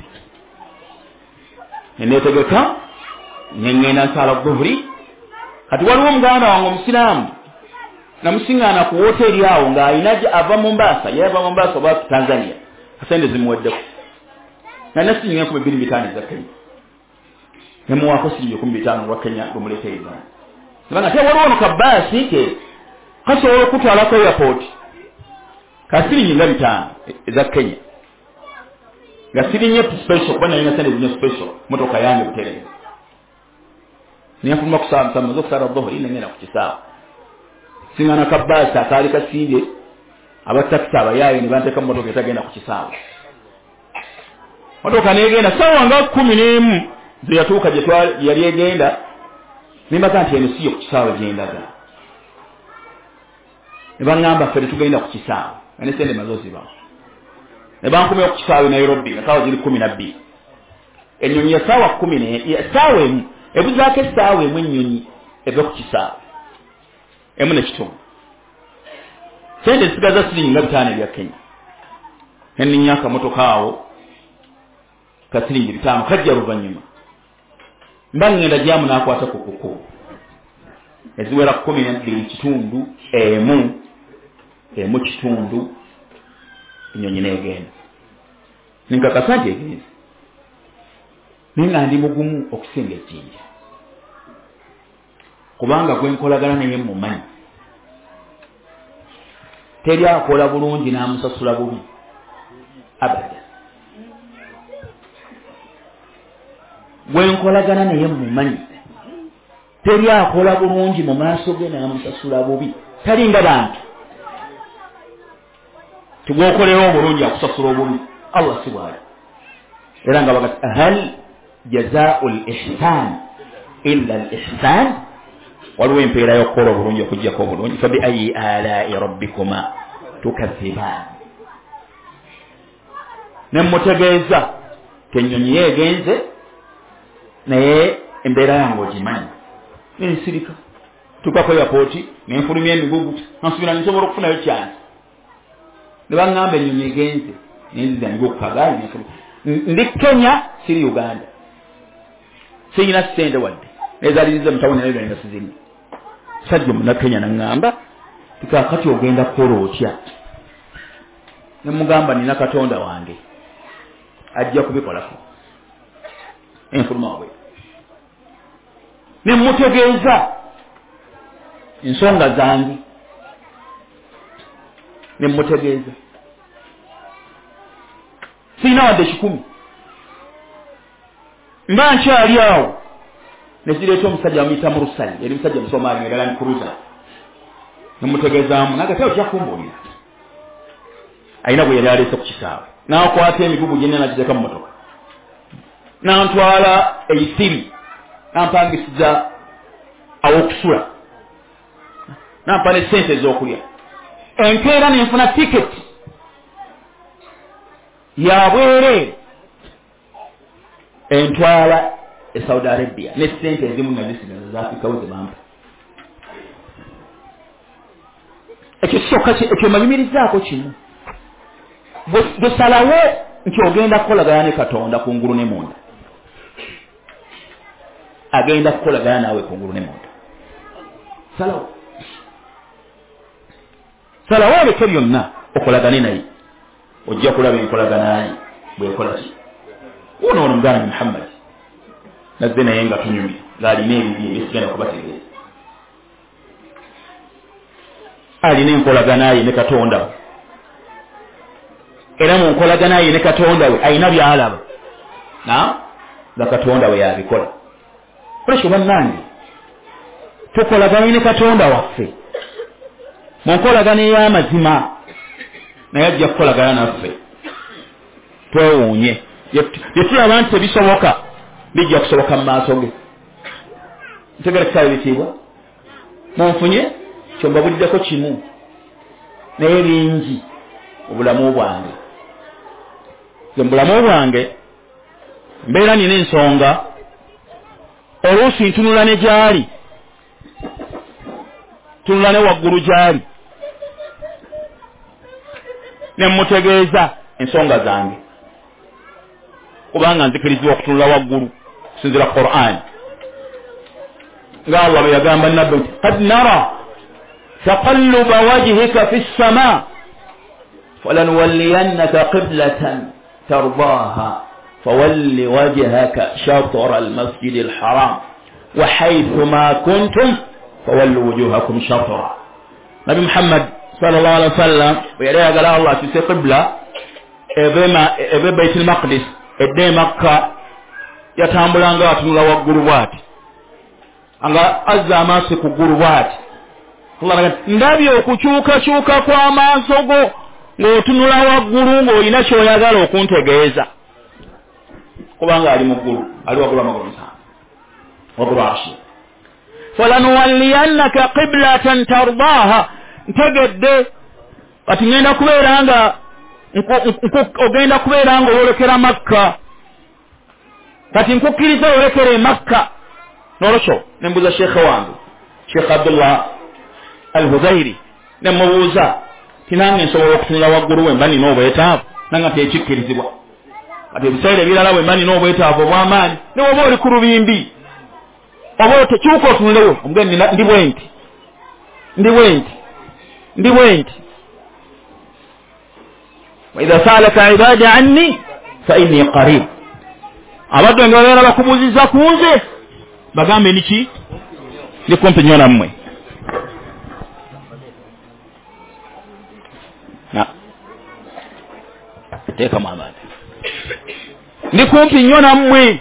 neneetegeka nengenda nsala dhuhuri kati waliwo muganda wange omusiraamu namusiŋŋaana ku woteeri awo ng'ayina ava Mombasa yava Mombasa oba Tanzania kasente zimuweddeko nanasinyinga 25 za Kenya nemuwaako siringi 15 lwa Kenya lumuleeta Uganda kubanga te waliwo no kabaasi ke kasobola okutwalako airport kasiringi nga 5 za Kenya nga sirinye special kuba nalina sente zinyo special motoka yange buterere niyafuluma kusaba musamazo okusala dhuhuri nengenda ku kisaawa siŋŋaana kabaasi akaali kasimbye abatakisi abayaayi ne banteeka mu motoka etagenda ku kisaawa motoka negenda ssaawa nga 11 ze yatuuka gye yali egenda nembaga nti eno siyo ku kisaawa gyendaga ne baŋŋamba ffe tetugenda ku kisaawa nga ne sente maze ozibawo ne bankumira ku kisaawa Nairobi nga ssaawa ziri 12 ennyonyi ya ssaawa 10 ssaawa emu ebuzaako essaawa emu ennyonyi eve ku kisaawa emu n'ekitundu sente zisigaza siringi nga 5 ebya Kenya nenninya akamotoka awo ka siringi 5 kajja luvannyuma mba ngenda gyamu n'akwata ku kuku eziwera 12 kitundu emu kitundu ennyonyi n'egenda ninkakasa nti egenze naye nga ndi mugumu okusinga ejjinja kubanga gwe nkolagana naye mumanyi teri akola bulungi n'amusasula bubi abada gwe nkolagana naye mumanyi teri akola bulungi mu maaso ge n'amusasula bubi talinga bantu tugwokolera obulungi akusasula obulungi Allah si bwali era nga bagati hal jazaa'u al-ihsan illa al-ihsan waliwo empeera y'okukola obulungi okuggyako obulungi fa bi ayyi alaa'i rabbikuma tukazziban ne mutegeeza kenyonyi yeegenze naye embeera yange ogimanyi nensirika tukako yapooti nenfulumya emigugu nansubira nsobola okufunayo kyansi ne baŋŋamba ennyonyi egenze nenziza nigo okukagaali ndi Kenya siri Uganda siyina ssente wadde nezaliriza mutawuni nayo nenda sizini sajja muna Kenya naŋŋamba tikakati ogenda kukola otya ne mugamba nina Katonda wange ajja kubikolako enfuluma wabwe ne mutegeeza ensonga zange ne mutegeeza sina wadde 10 mba nkyali awo ne zireeta omusajja amuyita Mursali yali musajja Musomaali ng'era Land Cruiser ne mutegeezaamu nagate ojja kumbuulira ayina bwe yali aleese ku kisaawe n'akwata emigugu gye nagiteeka mu motoka n'antwala eisiri nampangisiza aw'okusula nampa ne ssente ez'okulya enkeera nenfuna tiketi ya bwereere entwala e Saudi Arabia ne ssente ezimu nazisigaza zaafikawo ze bampa ekyo kisooka ekyo mayimirizaako kimu bwesalawo nti ogenda kukolagana ne Katonda kungulu ne munda agenda kukolagana naawe kungulu ne munda salawo oleke byonna okolagane naye ojja kulaba enkolaganaye bwekola ki ono omuganda Muhammad nazze naye nga tunyumye ng'alina ebibi ebisigenda kubategeeza alina enkolaganaye ne Katonda we era mu nkolaganaye ne Katonda we alina byalaba nga Katonda we yabikola olekyo bannange tukolagane ne Katonda waffe mu nkolagana ey'amazima naye ajja kukolagana naffe twewuunye yetulaba nti tebisoboka bijja kusoboka mu maaso ge ntegera kitawe bitiibwa munfunye kyombabuliddeko kimu naye bingi obulamu bwange ze mu bulamu bwange mbeera nina ensonga oluusi ntunula ne gyali tunula ne waggulu gyali ne mutegeeza ensonga zange kubanga nzikirizibwa okutunula waggulu kusinzira Qur'an nga Allah bwe yagamba nabbi nti qad nara taqalluba wajhika fi as-samaa falanuwalliyannaka qiblatan tardaaha fawalli wajhaka shatra al-masjid al-haram wa haythuma kuntum fawallu wujuhakum shatra Nabi Muhammad sallallahu alaihi wasallam yali ayagala Allah asise qibla ebe Baitul Maqdis edde Makka yatambulanga atunula waggulu bwati anga azza amaaso ku ggulu bwati Allah ndabye okukyukakyuka kw'amaaso go ng'otunula waggulu ng'olina ky'oyagala okuntegeeza kubanga ali mu ggulu ali waggulu amagulu waggulu arshi falanuwalliyannaka qiblatan tardaaha ntegedde kati ngenda kubeera nga ogenda kubeera nga oyolekera Makka kati nkukkiriza oyolekere Makka n'olwekyo ne mbuuza sheekhe wange Sheikh Abdullah Al-Hudhairi ne mubuuza tinange nsobola okutunula waggulu we mba nina obwetaavu nanga tekikkirizibwa kati ebiseera ebirala bwe mba nina obwetaavu obw'amaanyi ne woba oli ku lubimbi oba tekyuka otunulewo omugeni ndi bwe nti wa idha sa'alaka ibadi anni fa inni qarib abadde nga babeera bakubuuziza ku nze bagambe niki ndi kumpi nnyo nammwe teekamu amaani ndi kumpi nnyo nammwe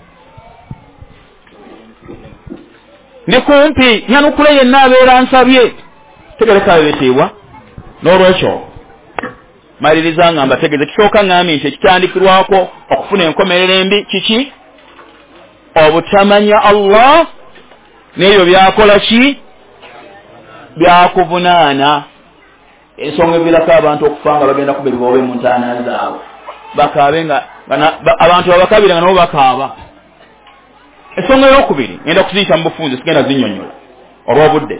ndi kumpi nyanukule yenna abeera nsabye tegereka bitiibwa n'olwekyo maliriza ngamba tegeze kisooka ngambye nti ekitandikirwako okufuna enkomerero embi kiki obutamanya Allah n'ebyo byakola ki byakuvunaana ensonga evirako abantu okufa nga bagenda kuberibwaobe mu ntaana zaabwe bakaabe nga abantu babakabira nga nabo bakaaba ensonga eyokubiri ngenda kuziyita mu bufunze sigenda zinnyonnyola olw'obudde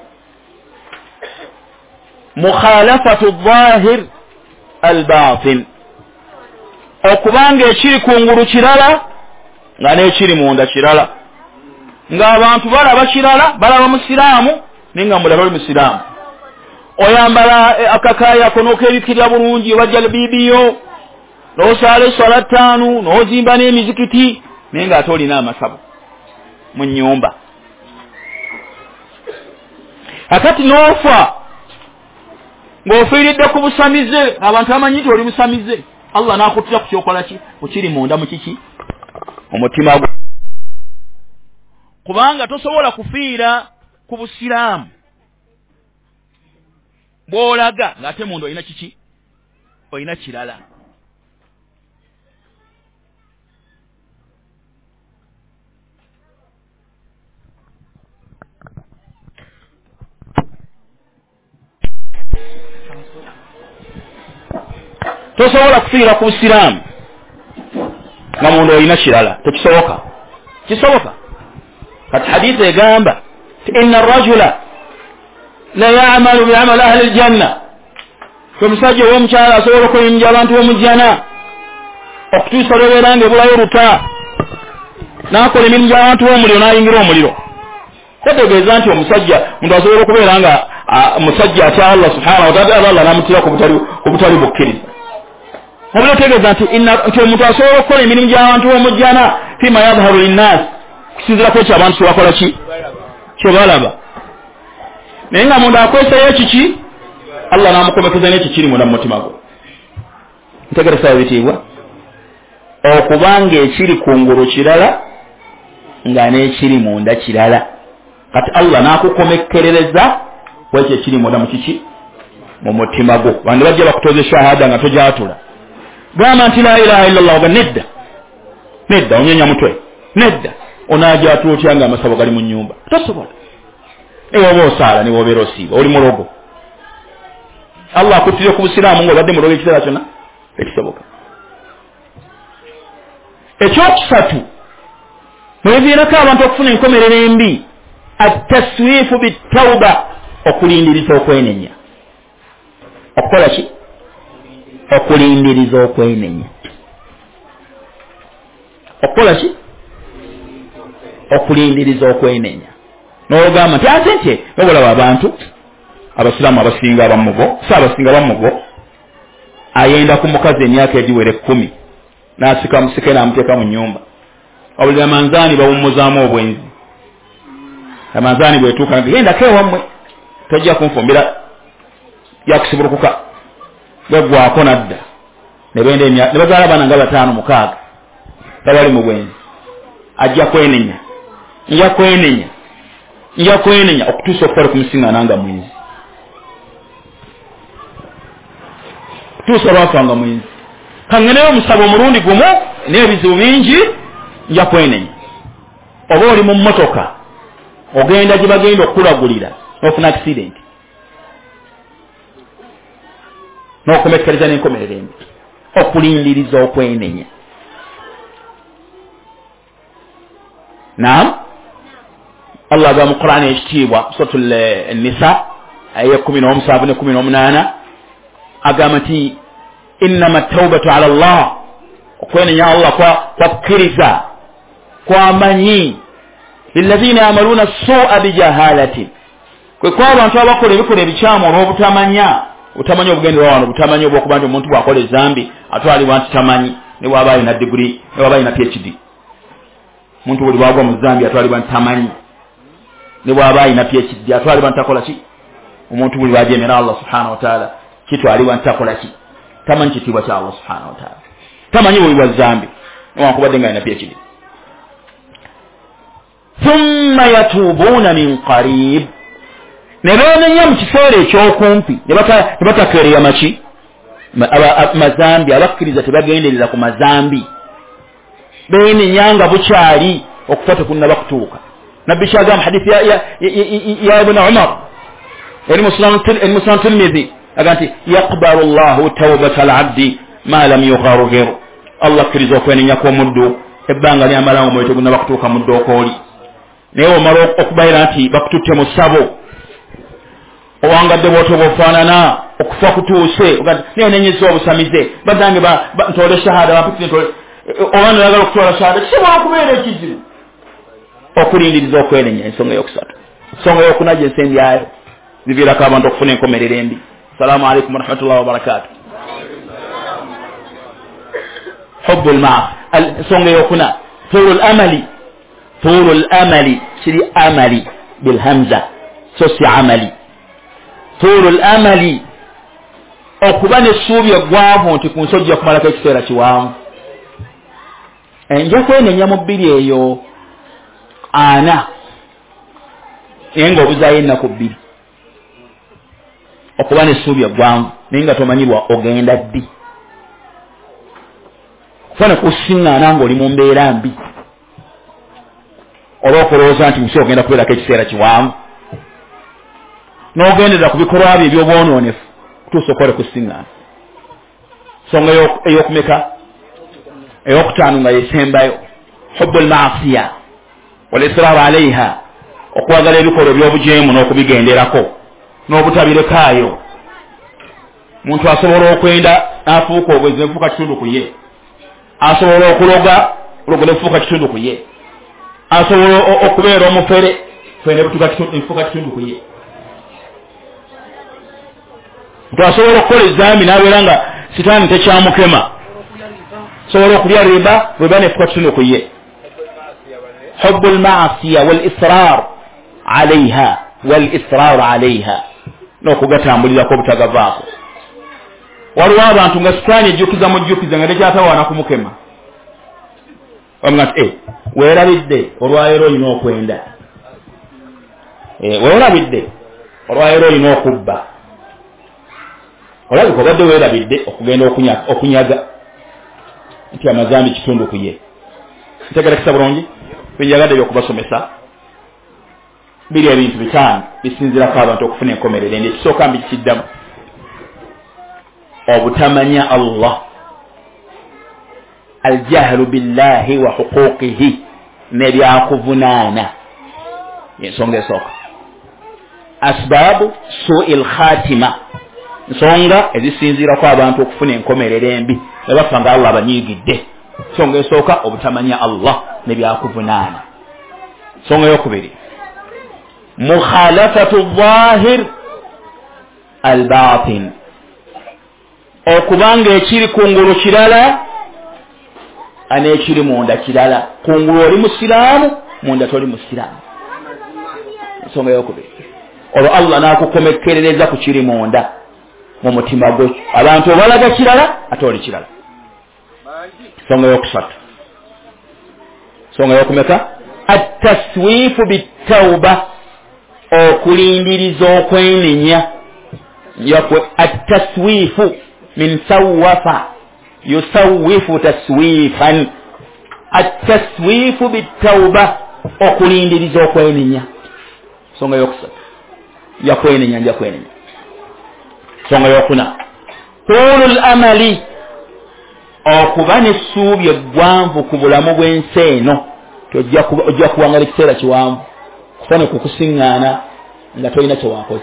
mukhalafatu dhahir albatin okubanga ekiri kungulu kirala nga n'ekiri munda kirala ng'abantu balaba kirala balaba musiraamu naye nga mulaba oli musiraamu oyambala akakaayako n'okeebikirira bulungi wajja bibiyo n'osaala eswala ttaanu n'ozimba n'emizikiti naye ng'ate olina amasabo mu nnyumba akati n'ofa ng'ofiiridde ku busamize abantu bamanyi nti oli busamize Allah n'akuttira ku kyokola ki kukiri munda mu kiki omutima gwo kubanga tosobola kufiira ku busiraamu bw'olaga ng'ate munda olina kiki olina kirala tosobola kufiira ku busiraamu nga munda olina kirala tekisoboka kisoboka kati hadisi egamba inna arrajula la ya'malu bi'amali ahli aljanna omusajja ow'omukyala asobola okuyinja abantu b'omujjana okutuusa lwebeera nga ebulayo luta n'akola emirimu gy'abantu b'omuliro n'ayingira omuliro tegeeza nti omusajja muntu asobola okubeera nga musajja atya Allah subhanahu wa ta'ala Allah n'amutira ku butali bukkiriza obulyo tegeeza nti omuntu asobola okukola emirimu gy'abantu b'omujjana fima yadharu linnas kusinziirako ekyo abantu kyebakola ki kyebalaba naye nga munda akweseyo ekiki Allah n'amukomekeza n'ekyo kiri munda mu mutima gwe ntegeresa ebitiibwa okubanga ekiri kungulu kirala nga n'ekiri munda kirala kati Allah n'akukomekkerereza kwekyo ekiri munda mu kiki mu mutima gwo bandi bajja bakutoza shahada nga tojaatula gamba nti la ilaha illa Allah nedda onyonya mutwe nedda onajaatula otya nga amasabo gali mu nnyumba tosobola ewoba osaala newobeera osiiba oli mulogo Allah akuttire ku busiraamu ng'obadde mulogo ekiseera kyonna ekisoboka ekyokusatu mweviirako abantu okufuna enkomerero embi ataswifu bitawuba okulindiriza okwenenya okukola ki okulindiriza okwenenya okukola ki okulindiriza okwenenya n'ogamba nti ate nti nobulaba abantu abasiraamu abasinga abamugo saabasinga bamugo ayenda ku mukazi emyaka egiwere 10 n'asika musike n'amuteeka mu nnyumba wabulira amanzaani bawummuzaamu obwenzi amanzaani bwetuuka genda kewammwe tojja kunfumbira yakusibulukuka gwaggwako nadda ne bazaala abaana nga 5-6 tabali mu bwenzi ajja kwenenya nja kwenenya okutuusa okukola ku musiŋŋaana nga mwenzi okutuusa olwafanga mwenzi kangeneyo omusabo omulundi gumu n'ebizibu bingi nja kwenenya oba oli mu mmotoka ogenda gye bagenda okukulagulira n'ofuna akisidenti n'okomekkereza n'enkomerero embi okulindiriza okwenenya naam Allah agamba mu Qur'ani ekitiibwa suratul Nisa aya 17 ne 18 agamba nti innama tawbatu ala Allah okwenenya Allah kwa kkiriza kwamanyi lilladhina yamaluna su'a bijahalatin kwe kwa abantu abakola ebikola ebikyamu olw'obutamanya obugendera wano butamanya obwokuba nti omuntu bw'akola ezambi atwalibwa nti tamanyi ne bw'aba alina degree ne bw'aba alina PhD omuntu buli bwagwa mu zambi atwalibwa nti tamanyi ne bw'aba alina PhD atwalibwa nti takola ki omuntu buli bw'ajeemera Allah subhanahu wa ta'ala kitwalibwa nti takola ki tamanyi kitiibwa kya Allah subhanahu wa ta'ala tamanyi buli bwa zambi newankubadde nga alina PhD thumma yatubuuna min qarib ne beenenya mu kiseera ekyokumpi ne batakeereya maki mazambi abakkiriza tebagenderera ku mazambi beenenyanga bukyali okufa tekunna bakutuuka nabbi kyagamba hadithi ya ibn umar eri musnad tirmidhi aga nti yaqbalu llahu tawbata alabdi ma lam yughargir allah akkiriza okwenenya kw'omuddu ebbanga lyamalawo omwoyo tegunna bakutuuka muddu okooli naye omala okubayira nti bakututte mu ssabo owangadde bw'otyo bw'ofaanana okufa kutuuse naye nenyeza obusamize badange ntole shahada bampitire oba nayagala okutwala shahada kisobola okubeera ekizibu okulindiriza okwenenya ensonga eyokusatu ensonga eyokuna gye ensembyayo ziviirako abantu okufuna enkomerero embi assalamu alaikum warahmatullahi wabarakatuh hubbu lmaasi ensonga eyokuna tulu lamali kiri amali bilhamza so si amali tulu lamali okuba nessuubi eggwanvu nti ku nsi ojja kumalako ekiseera kiwanvu nja kwenenya mu bbiri eyo 40 naye ngaobuzaayo ennaku 2 okuba nessuubi eggwanvu naye nga tomanyirwa ogenda ddi kufana kusiŋŋaana ng'oli mu mbeera mbi oba okulowooza nti nsi ogenda kubeerako ekiseera kiwanvu n'ogenderera ku bikolwa byo ebyobwonoonefu kutuusa okole kusiŋŋaana nsonga ey'okumeka ey'okutaano nga yesembayo hubbu lmaasiya walisiraaru alaiha okwagala ebikolwa ebyobujeemu n'okubigenderako n'obutabirekaayo muntu asobola okwenda n'afuuka obwezi nefuuka kitundu ku ye asobola okuloga ologo nefuuka kitundu ku ye asobola okubeera omufere nefuuka kitundu ku ye asobola okukola ezambi n'abeera nga sitaani tekyamukema asobola okulya riba nefuuka kitundu ku ye hubbu lmaasiya walisrar alaiha n'okugatambulirako obutagavaako waliwo abantu nga sitaani ejjukiza mujjukiza nga tekyatawaana kumukema omuga nti weerabidde olwaleero olina okwenda weerabidde olwaleero olina okubba olabika obadde weerabidde okugenda okunyaga nti amazambi kitundu ku ye ntegerekesa bulungi binjagadde byokubasomesa biri ebintu 5 bisinzirako abantu okufuna enkomerero endi ekisooka mbi kikiddamu obutamanya allah aljahlu billahi wa huquqihi nebyakuvunaana ensonga esooka asbaabu su'i lkhatima nsonga ezisinzirako abantu okufuna enkomerero embi nebafa nga allah abanyiigidde nsonga esooka obutamanya allah nebyakuvunaana nsonga eyokubiri mukhalafatu dhahir albatin okubanga ekiri kungulu kirala anekiri munda kirala kungulu oli musiraamu munda toli musiraamu ensonga eyokubiri olwo allah n'akukomekerereza ku kiri munda mu mutima gwe abantu obalaga kirala ate oli kirala ensonga eyokusatu ensonga eyokumeka attaswifu bitawba okulindiriza okwenenya attaswifu min sawafa yusawifu taswifan attaswifu bitawba okulindiriza okwenenya nsonga yokusatu yakwenenya nja kwenenya nsonga yokuna tulu lamali okuba nessuubi eggwanvu ku bulamu bw'ensi eno ojja kuwangala ekiseera kiwanvu kufane kukusiŋŋaana nga tolina kyewakoze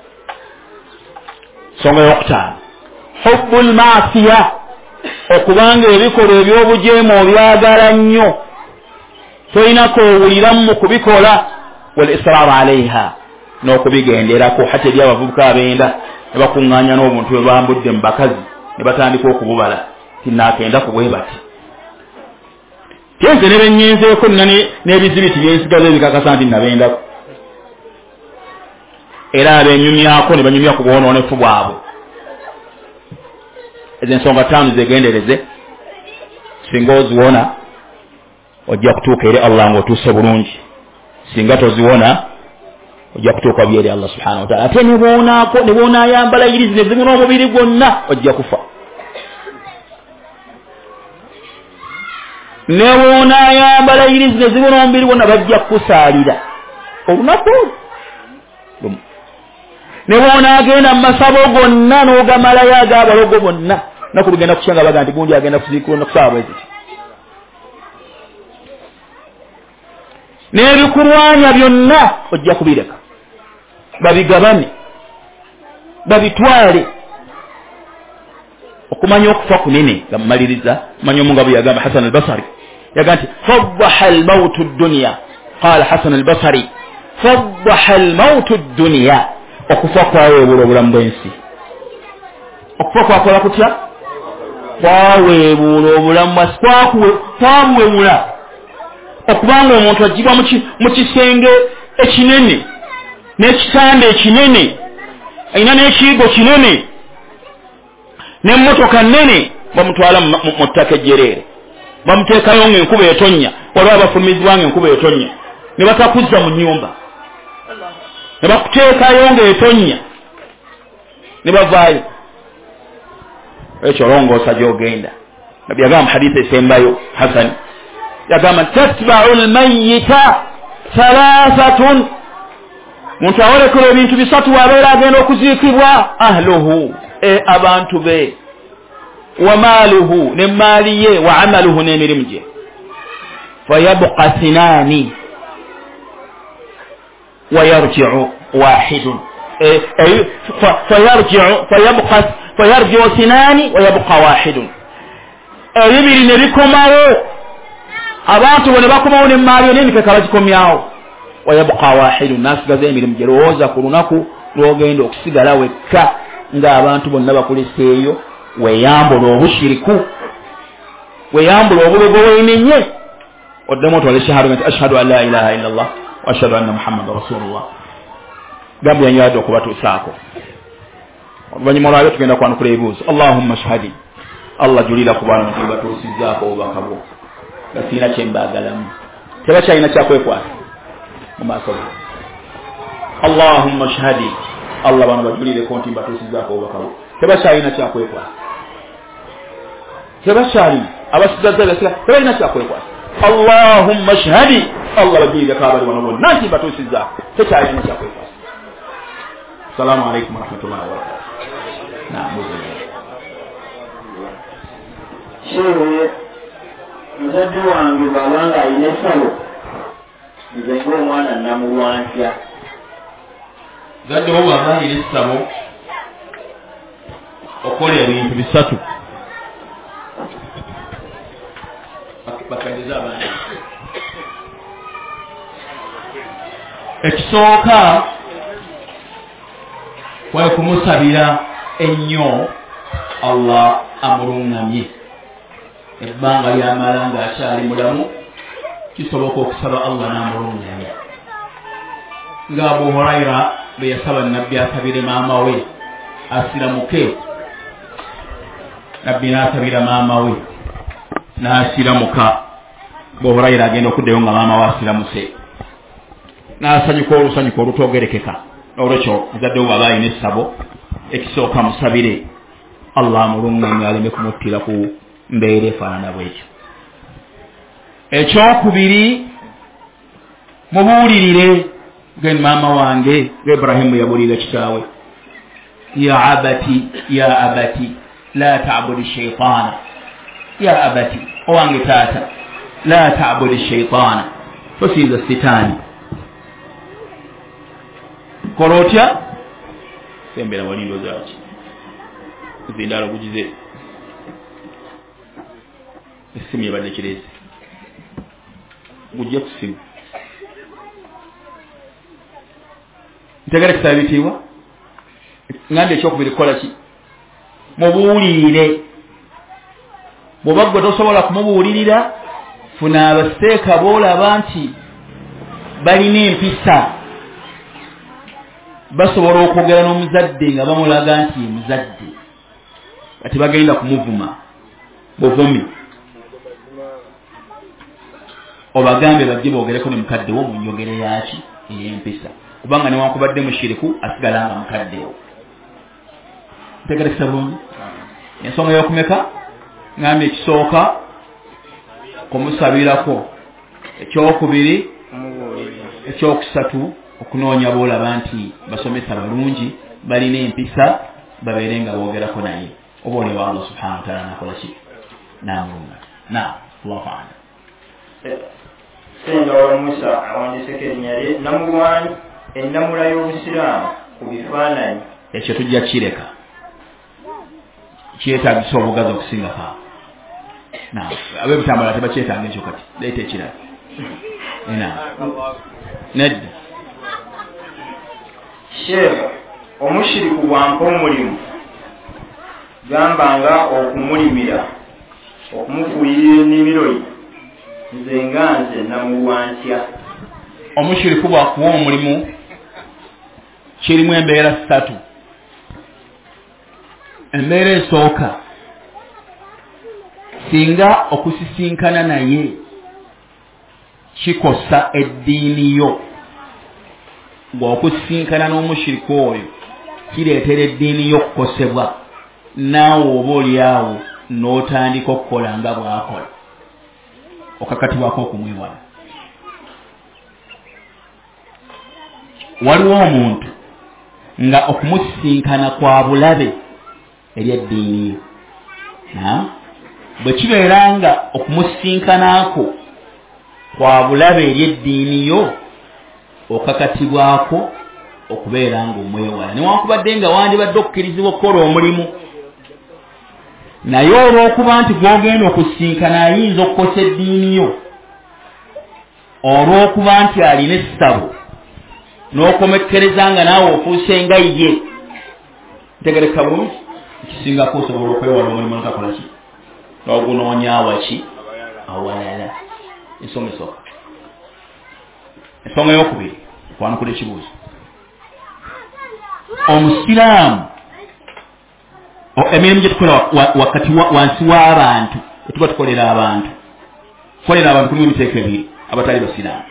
nsonga yokutaano hubbu lmaasiya okubanga ebikolwa ebyobujeemu obyagala nnyo tolinako owuliramu mu kubikola walisraaru alaiha n'okubigenderako hati eri abavubuka abenda ne bakuŋŋaanya n'obuntu bwe bambudde mu bakazi ne batandika okububala tinakenda kubwe bati tenze ne benyenzeeko n'ebizibiti byensigaza ebikakasa nti nabendako era abenyumyako ne banyumya ku bwonoonefu bwabwe ezo ensonga 5 zegendereze singa oziwona ojja kutuuka eri allah ng'otuuse bulungi singa toziwona ojja kutuuka byeri allah subhanahu wataala ate ne bw'onaayambala irizi ne zimuna omubiri gwonna ojja kufa ne wona yambala irizi ne zibona omubiri wonna bajja kusaalira olunaku ne wona agenda mu masabo gonna n'ogamalayo ag'abalogo bonna naku lugenda kukyanga baga nti gundi agenda kuziikula nakusaba bwe ziti n'ebikulwanya byonna ojja kubireka babigabane babitwale okumanya okufa kunene gamaliriza manya omunga bwe yagamba Hasan al-Basri yagamba nti faddaha al-mautu ad-dunya qala Hasan al-Basri faddaha al-mautu ad-dunya okufa kwaweebula obulamu bw'ensi okufa kwakola kutya kwaweebula obulamu bw'ensi kwamuweebula okubanga omuntu agibwa mu kisenge ekinene n'ekitanda ekinene ayina n'ekiyigo kinene n'emmotoka nnene bamutwala mu ttaka ejjereere bamuteekayo ng'enkuba etonnya waliwo abafulumizibwa ng'enkuba etonnya ne batakuzza mu nnyumba ne bakuteekayo ng'etonnya ne bavaayo ekyo longoosa gy'ogenda nabbi yagamba mu hadiisi esembayo Hasani yagamba tatba'u al-mayyita thalathatun muntu awolekera ebintu bisatu wabeera agenda okuziikibwa ahluhu abantu be wa maaluhu ne maali ye wa amaluhu n'emirimu gye fayabqa thinani wayarji'u wahidun fayarji'u thinani wayabqa wahidun ebibiri ne bikomawo abantu bone bakomawo ne maali n'emikeka bagikomyawo wayabqa wahidun nasigaza emirimu gye lowooza ku lunaku lwogenda okusigala wekka ng'abantu bonna bakuleseeyo weeyambula obushiriku weeyambula obulogo weenenye oddemu otwale shahadu nti ashhadu an la ilaha illa allah wa ashhadu anna muhammadan rasulullah gambo yanywade okubatuusaako oluvannyuma lwabyo tugenda kwanukula ebibuuzo allahumma shahadi allah julira ku bana nti batuusizzaako obubaka bwo nga sirina kye mbaagalamu tebakyalina kyakwekwasa mu maaso ge allahumma shahadi allah bano bajulireko nti mbatuusizzaako obubaka bwo tebakyalina kyakwekwasa tebakyalina abasigaza tebalina kyakwekwasa allahumma shahadi allah bajulireko abali wano bonna nti mbatuusizzaako tekyalina kyakwekwasa assalamu alaikum warahmatullahi wabarakatuh shehe muzadde wange bwabanga alina essabo nze ng'omwana namulwansya zadde wo bwaba alina essabo okola ebintu bisatu bakageza abaana ekisooka kwaye kumusabira ennyo allah amulungamye ebbanga lyamala ng'akyali mulamu kisoboka okusaba allah n'amulungamya nga Abu Huraira bwe yasaba nabbi asabire maama we asiramuke nabbi n'asabira maama we n'asiramuka Abu Huraira agenda okuddayo nga maama we asiramuse n'asanyuka olusanyuka olutoogerekeka olwekyo muzadde wo aba alina essabo ekisooka musabire allah amulungamye aleme kumuttira ku mbeera efaanana bwekyo ekyokubiri mubuulirire gen maama wange Ibrahimu yabuulira kitaawe ya abati la ta'budi shaytaana ya abati owange taata la ta'budi shaytaana tosinza sitaani kola otya sembera walindo zaaki zindala gugize essimu yabadde kireesi gujja ku ssimu ntegere kusaba bitiibwa ngambye ekyokubiri kukola ki mubuulirire bw'oba gwe tosobola kumubuulirira funa abaseeka boolaba nti balina empisa basobola okwogera n'omuzadde nga bamulaga nti muzadde ati bagenda kumuvuma buvumi obagambe bajje boogereko ne mukadde wo mu njogere yaki ey'empisa kubanga newankubadde mushiriku asigala nga mukaddewo ntegerekesa bulungi ensonga y'okumeka ngambye ekisooka kumusabirako ekyokubiri ekyokusatu okunoonya boolaba nti basomesa balungi balina empisa babeere nga boogerako naye oba oleba Allah subhanahu wa ta'ala nakola ki namulunga Allahu a'lam. Senda wa Musa awandiseko erinnya lye Namulwanyi ennamula y'Obusiraamu ku bifaananyi ekyo tujja kireka kyetaagisa obugazi okusinga paa ab'ebitambala tebakyetaaga ekyo kati leeta ekirala nedda Sheikh omushiriku bwampa omulimu gambanga okumulimira okumufuuyira ennimiro ye nze nga nze namulwantya. Omushiriku bwakuwa omulimu kirimu embeera ssatu. Embeera esooka singa okusisinkana naye kikosa eddiini yo ng'okusisinkana n'omushiriku oyo kireetera eddiini yo okukosebwa naawe oba oli awo n'otandika okukola nga bw'akola okakatibwako okumwewala. Waliwo omuntu nga okumusisinkana kwa bulabe eri eddiini yo bwe kibeera nga okumusisinkanaako kwa bulabe eri eddiini yo okakatibwako okubeera nga omwewala newankubadde nga wandibadde okukkirizibwa okukola omulimu naye olw'okuba nti gw'ogenda okusisinkana ayinza okukosa eddiini yo olw'okuba nti alina essabo n'okomekkereza nga naawe ofuuse nga ye ntegereka bulungi ekisingako osobola okwewala omulimu nkakola ki n'ogunoonya waki awalala. Ensonga esooka. Ensonga ey'okubiri kwanukula ekibuuzo. Omusiraamu emirimu gye tukola wakati wansi w'abantu etuba tukolera abantu kulimu emiteeko ebiri abatali basiraamu.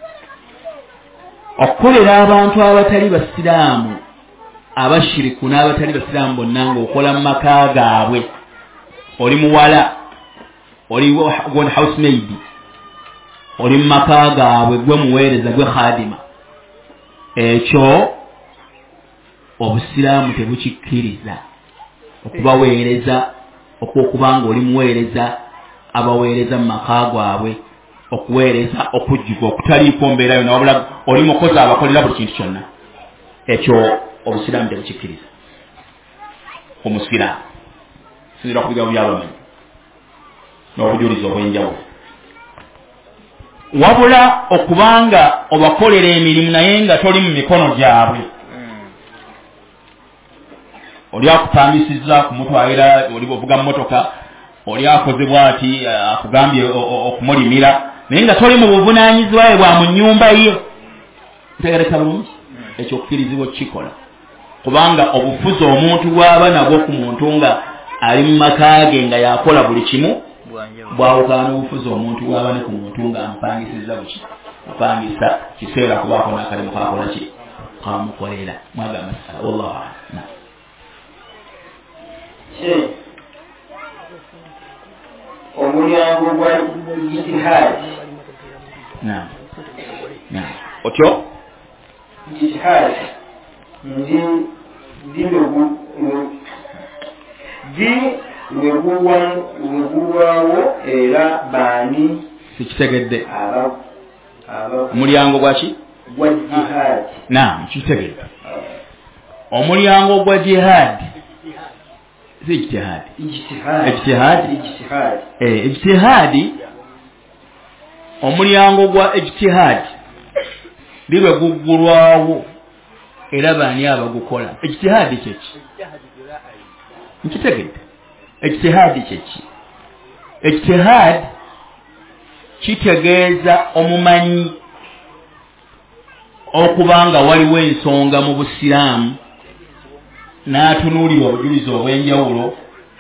Okukolera abantu abatali basiraamu abashiriku n'abatali basiraamu bonna ng'okola mu maka gaabwe oli muwala oli housemaid oli mu maka gaabwe gwe muweereza gwe khadima ekyo obusiraamu tebukikkiriza okubaweereza okubanga oli muweereza abaweereza mu maka gaabwe okuweereza okujjuga okutaliiko mbeera yonna wabula oli mukozi abakolera buli kintu kyonna ekyo obusiraamu tebukikkiriza omusiraamu sinzira ku bigambo by'abamanyi n'obujulizi obw'enjawulo wabula okubanga obakolera emirimu naye nga toli mu mikono gyabwe oli akupangisiza kumutwalira oli ovuga mmotoka oli akozebwa ati akugambye okumulimira naye nga toli mu buvunaanyizibwa bwe bwa mu nnyumba ye ntegereka bulungi ekyo okukkirizibwa kikola kubanga obufuzi omuntu bw'aba nabwo ku muntu nga ali mu maka ge nga yakola buli kimu bwawukana n'obufuzi omuntu bw'aba ne ku muntu nga amupangisiza buki apangisa kiseera kubaako n'akalimu kakola ki kamukolera mwagamba wallahu a'lam. Omulyango gwa ijtihaadi otyo ijtihaadi weguwawo era baani sikitegedde omulyango gwaki gwa jihaadi kitegedde omulyango gwa jihaadi si ijtihaadi omulyango gwa ijtihaadi liwe guggulwawo era baani abagukola. Ijtihaadi kyeki nkitegedde ijtihaadi kyeki ijtihaadi kitegeeza omumanyi okubanga waliwo ensonga mu busiraamu n'atunuulira obujulizi obw'enjawulo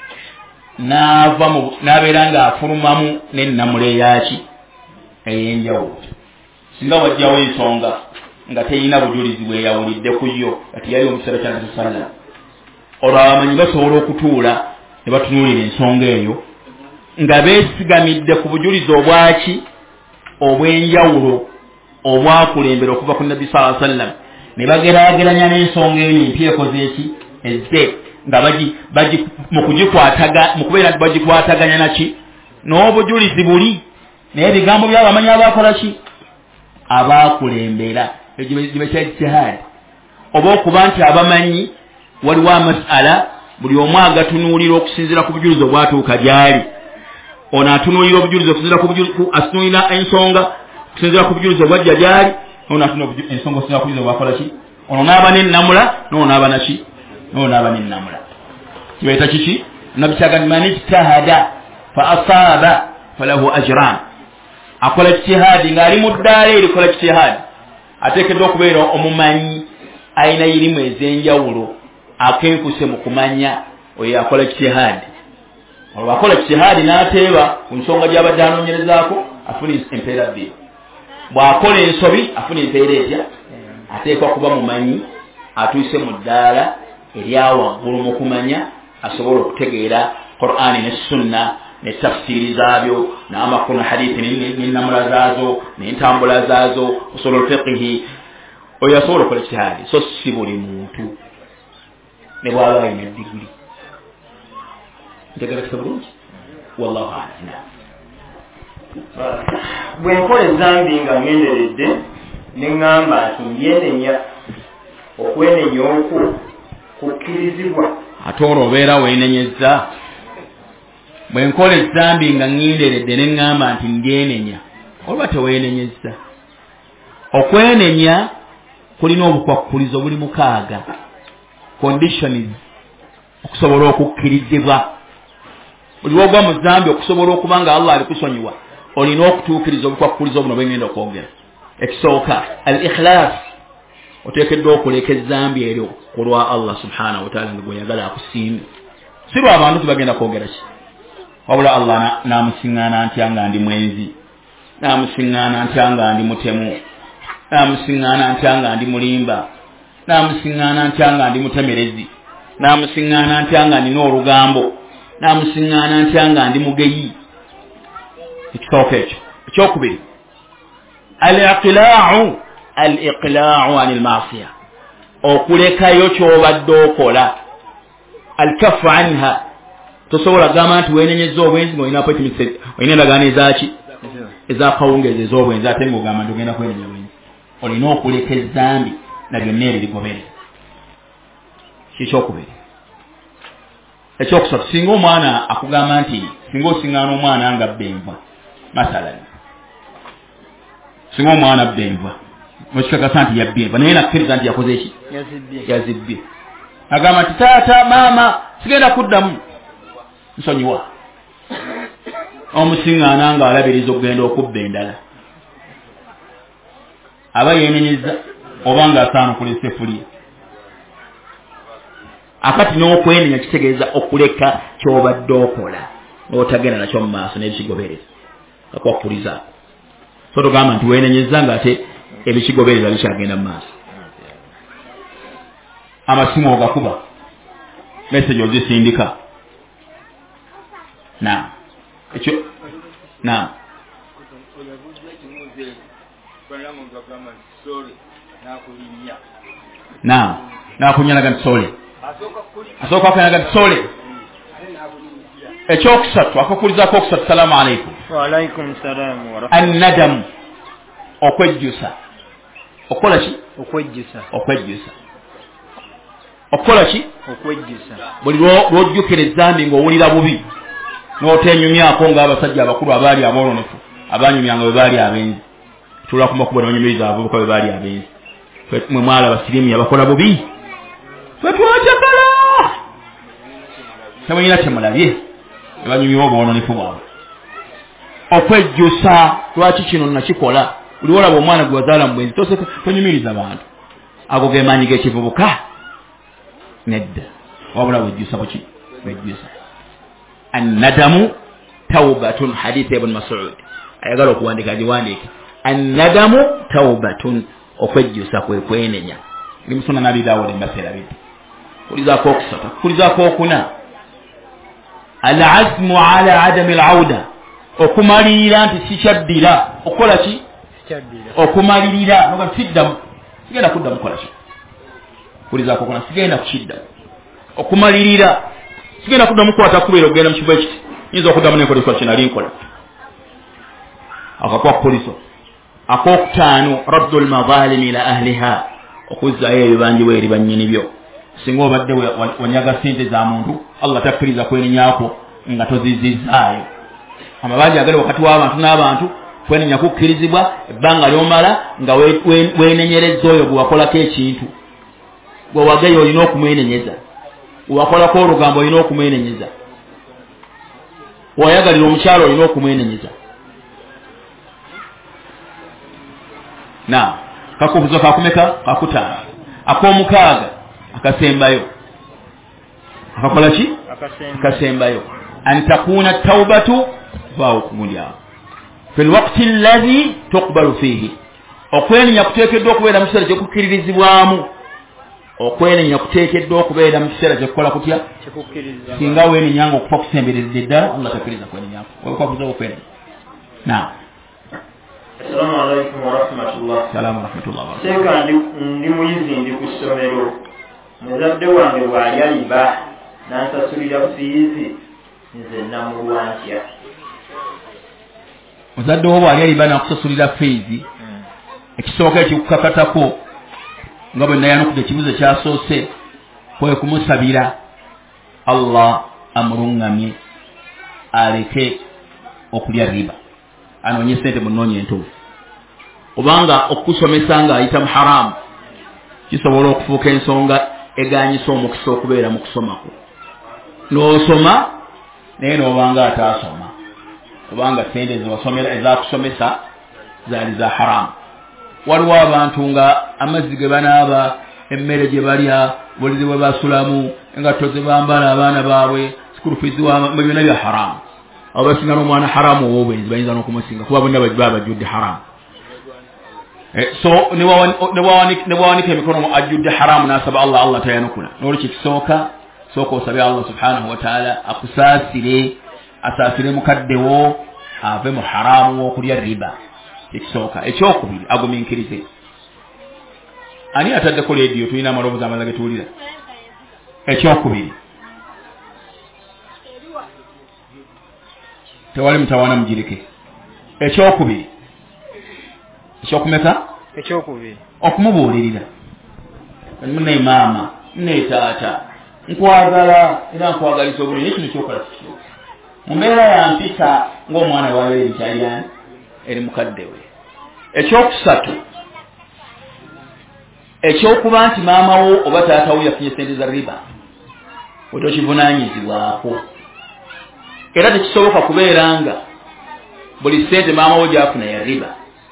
n'abeera ng'afulumamu n'ennamula eyaki ey'enjawulo. Singa wajjawo ensonga nga teyina bujulizi bweyawulidde ku yo kati yali omukiseera kya Nabi sallam olwo abamanyi basobola okutuula ne batunuulira ensonga eyo nga beesigamidde ku bujulizi obwaki obw'enjawulo obwakulembera okuva ku nabbi sallallahu alaihi wasallam ne bageraageranya n'ensonga eyo empya ekoze eki ezze nga mu kubeera bagikwataganya naki n'obujulizi buli naye ebigambo by'abamanyi abakola ki abaakulembera ekya ijtihaad oba okuba nti abamanyi waliwo amasala buli omu agatunuulira okusinziira ku bujulizi obwatuuka gyali ono atunuulira obujulizi okusinziira atunuulira ensonga okusinziira ku bujulizi obwajja gyali ono atunuulira ensonga okusinziira ku bujulizi obwakola ki ono n'aba n'ennamula n'ono n'aba naki n'ono n'aba n'ennamula kibaita kiki nabbi kyagamba man ijtahada fa asaaba falahu ajran akola ijtihaadi ng'ali mu ddaala erikola ijtihaadi ateekeddwa okubeera omumanyi ayina irimu ez'enjawulo akenkuse mu kumanya oyo akola ijtihaadi olwo akola ijtihaadi n'ateeba ku nsonga gy'abadde anoonyerezaako afuna empeera bbiri bw'akola ensobi afuna empeera etya ateekwa kuba mumanyi atuuse mu ddaala eryawaggulu mu kumanya asobola okutegeera Qur'ani ne Sunna ne tafsiri zaabyo n'amakulu hadithi n'ennamula zaazo n'entambula zaazo usulul fiqhi oyo asobola okukola ijtihaadi so si buli muntu ne bw'aba alina digiri ntegeerekese bulungi wallahu a'lam bwe nkola ezambi nga ngenderedde ne ŋŋamba nti ndyenenya okwenenya okwo kukkirizibwa ate olwo obeera weenenyezza bwe nkola ezambi nga ngenderedde ne ŋŋamba nti ndyenenya olwa teweenenyezza okwenenya kulina obukwakkulizo buli mukaaga conditions okusobola okukkirizibwa buli lwogwa mu zambi okusobola okuba nga Allah alikusonyiwa olina okutuukiriza obukwakkulizo buno bwe ngenda okwogera ekisooka al ikhlas oteekeddwa okuleka ezambi eryo kulwa Allah subhanahu wa ta'ala nga gweyagala akusiime si lwa abantu tebagenda kwogera ki wabula Allah n'amusiŋŋaana ntya nga ndi mwenzi n'amusiŋŋaana ntya nga ndi mutemu n'amusiŋŋaana ntya nga ndi mulimba n'amusiŋŋaana ntya nga ndi mutemerezi n'amusiŋŋaana ntya nga ndina olugambo n'amusiŋŋaana ntya nga ndi mugeyi ekisooka ekyo ekyokubiri al-iqlaa'u anil ma'siya okulekayo ky'obadde okola al-kaffu anha tosobola gamba nti weenenyezza obwenzi ng'olina appointment olina endagaano ezaki ezakawungeezi ez'obwenzi ate ng'ogamba nti ogenda kwenenya bwenzi olina okuleka ezambi na byonna ebyo bigoberera kikyokubiri ekyokusatu singa omwana akugamba nti singa osiŋŋaana omwana nga bbenva masalan singa omwana bbenva mukikakasa nti yabbenva naye nakkiriza nti yakoze eki yazibbye agamba nti taata maama sigenda kuddamu nsonyiwa omusiŋŋaana nga alabiriza okugenda okubba endala aba yeenenyezza oba nga asaanukula essefuliya akati n'okwenenya kitegeeza okuleka ky'obadde okola n'otagenda nakyo mu maaso n'ebikigobereza akwakuliza so togamba nti weenenyezza nga ate ebikigobereza bikyagenda mu maaso amasimu ogakuba message ozisindika ekyo nakunyalaga nti sole asooka akunyaga nti sole ekyokusatu akakulizaako okusatu salaamu alaikum waalaikum salaamu warahmatullahi annadamu okwejjusa okola ki okwejjusa okola ki okwejjusa buli lwojjukira ezambi ng'owulira bubi n'otenyumyako ng'abasajja abakulu abaali aboononefu abanyumyanga bwe baali abenzi tulwa ku makubo n'abanyumiriza abavubuka bwe baali abenzi mwe mwala abasirimu abakola bubi ffe twajagala temanyina temulabye ebanyumyewo obwononefu bwabwe okwejjusa lwaki kino nakikola buli wolaba omwana gwe wazaala mu bwenzi tonyumiriza bantu ago ge maanyi g'ekivubuka nedda wabula wejjusa buki wejjusa annadamu tawbatun hadithi ibn Mas'ud ayagala okuwandika agiwandiike annadamu tawbatun okwejjusa kwe kwenenya ndi musuna nabi Daawuda embaseera bidi kulizaako okusatu kulizaako okuna al-azmu ala adam al-auda okumalirira nti sikyaddira okola ki okumalirira noga siddamu sigenda kuddamu kola ki kulizaako kona sigenda kukidda okumalirira sigenda kuddamu kwata kubeera okugenda mu kibo ekiti nyinza okuddamu nenkola ekikola kyenali nkola akakwa poliso akokutaano raddu lmadhalimi ila ahliha okuzzayo ebibanjibwa eri bannyini byo singa obadde wanyaga sente za muntu allah takkiriza kwenenyako nga tozizizaayo amabanja agali wakati w'abantu n'abantu kwenenya kukkirizibwa ebbanga lyomala nga wenenyereza oyo gwe wakolako ekintu gwe wagayo olina okumwenenyeza wakolako olugambo olina okumwenenyeza wayagalira omukyalo olina okumwenenyeza na kakubuzo kakumeka kakutaano ak'omukaaga akasembayo akakola ki akasembayo an takuna taubatu vaawo kumulyawo fi lwakti alladhi tuqbalu fihi okwenenya kuteekeddwa okubeera mu kiseera kyekukkiririzibwamu okwenenya kuteekeddwa okubeera mu kiseera kyekukola kutya singa weenenyanga okufa kusembereredde ddala allah takkiriza kwenenyako wekwakuza okwenenya naam assalamu alaikum warahmatullah. Assalamu warahmatullah. Seka ndi muyizi ndi ku ssomero muzadde wange bw'ali aliba n'ansasulira fiizi nze namulwa ntya. Muzadde wo bw'ali aliba n'akusasulira fiizi ekisooka ekikukakatako nga bwe nayanukudde ekibuzo ekyasoose kwe kumusabira Allah amulungamye aleke okulya riba anoonye sente munoonye entuufu kubanga okusomesa nga ayita mu haramu kisobola okufuuka ensonga eganyisa omukisa okubeera mu kusomako n'osoma naye n'obanga ataasoma kubanga sente ezakusomesa zaali za haramu. Waliwo abantu nga amazzi ge banaaba emmere gye balya bulizi bwe basulamu engatto ze bambala abaana baabwe sikulu fiizi mu byonna bya haramu. Abo basinga n'omwana haramu ow'obwenzi bayinza n'okumusinga kuba bonna baba bajjudde haramu. So ne bwawanika emikono mu ajjudde haramu n'asaba Allah tayanukula n'olwekyo kisooka sooka osabe Allah subhanahu wa ta'ala akusaasire asaasire mukaddewo ave mu haramu w'okulya riba. Ekisooka ekyokubiri agumiikirize ani ataddeko leediyo tulina amaloboozi amalala ge tuwulira. Ekyokubiri tewali mutawaana mugirike. Ekyokubiri ekyokumeka okumubuulirira munne maama nne taata nkwagala era nkwagaliza obulungi ekino kyokola kikyo mu mbeera ya mpisa ng'omwana wawe erikyalyan eri mukadde we. Ekyokusatu ekyokuba nti maama wo oba taata wo yafunye sente za riba otokivunaanyizibwako era tekisoboka kubeera nga buli sente maama wo gyafuna ya riba.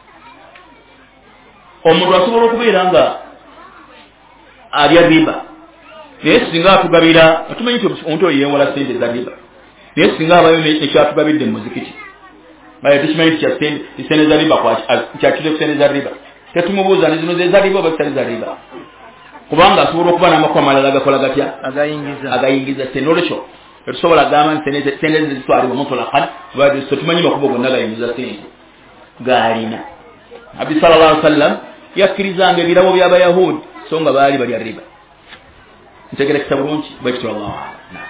Omuntu asobola okubeera nga alya riba naye singa atugabira atumanyi nti omuntu oyo yeewala sente za riba naye singa abayo nekyatugabidde mu muzikiti baye tukimanyi sente za riba kyakire ku sente za riba tetumubuuza ne zino ze za riba oba zitali za riba kubanga asobola okuba n'amakubo amalala agakola gatya agayingiza sente. Olwekyo tetusobola gamba nti sente zitwalibwa mutulakan tetumanyi makubo gonna gayingiza sente gaalina. Nabbi sallallahu alaihi wasallam yakkirizanga ebirabo by'abayahudi so nga baali balya riba. Ntegerekesa bulungi bwekityo Allahu a'lam.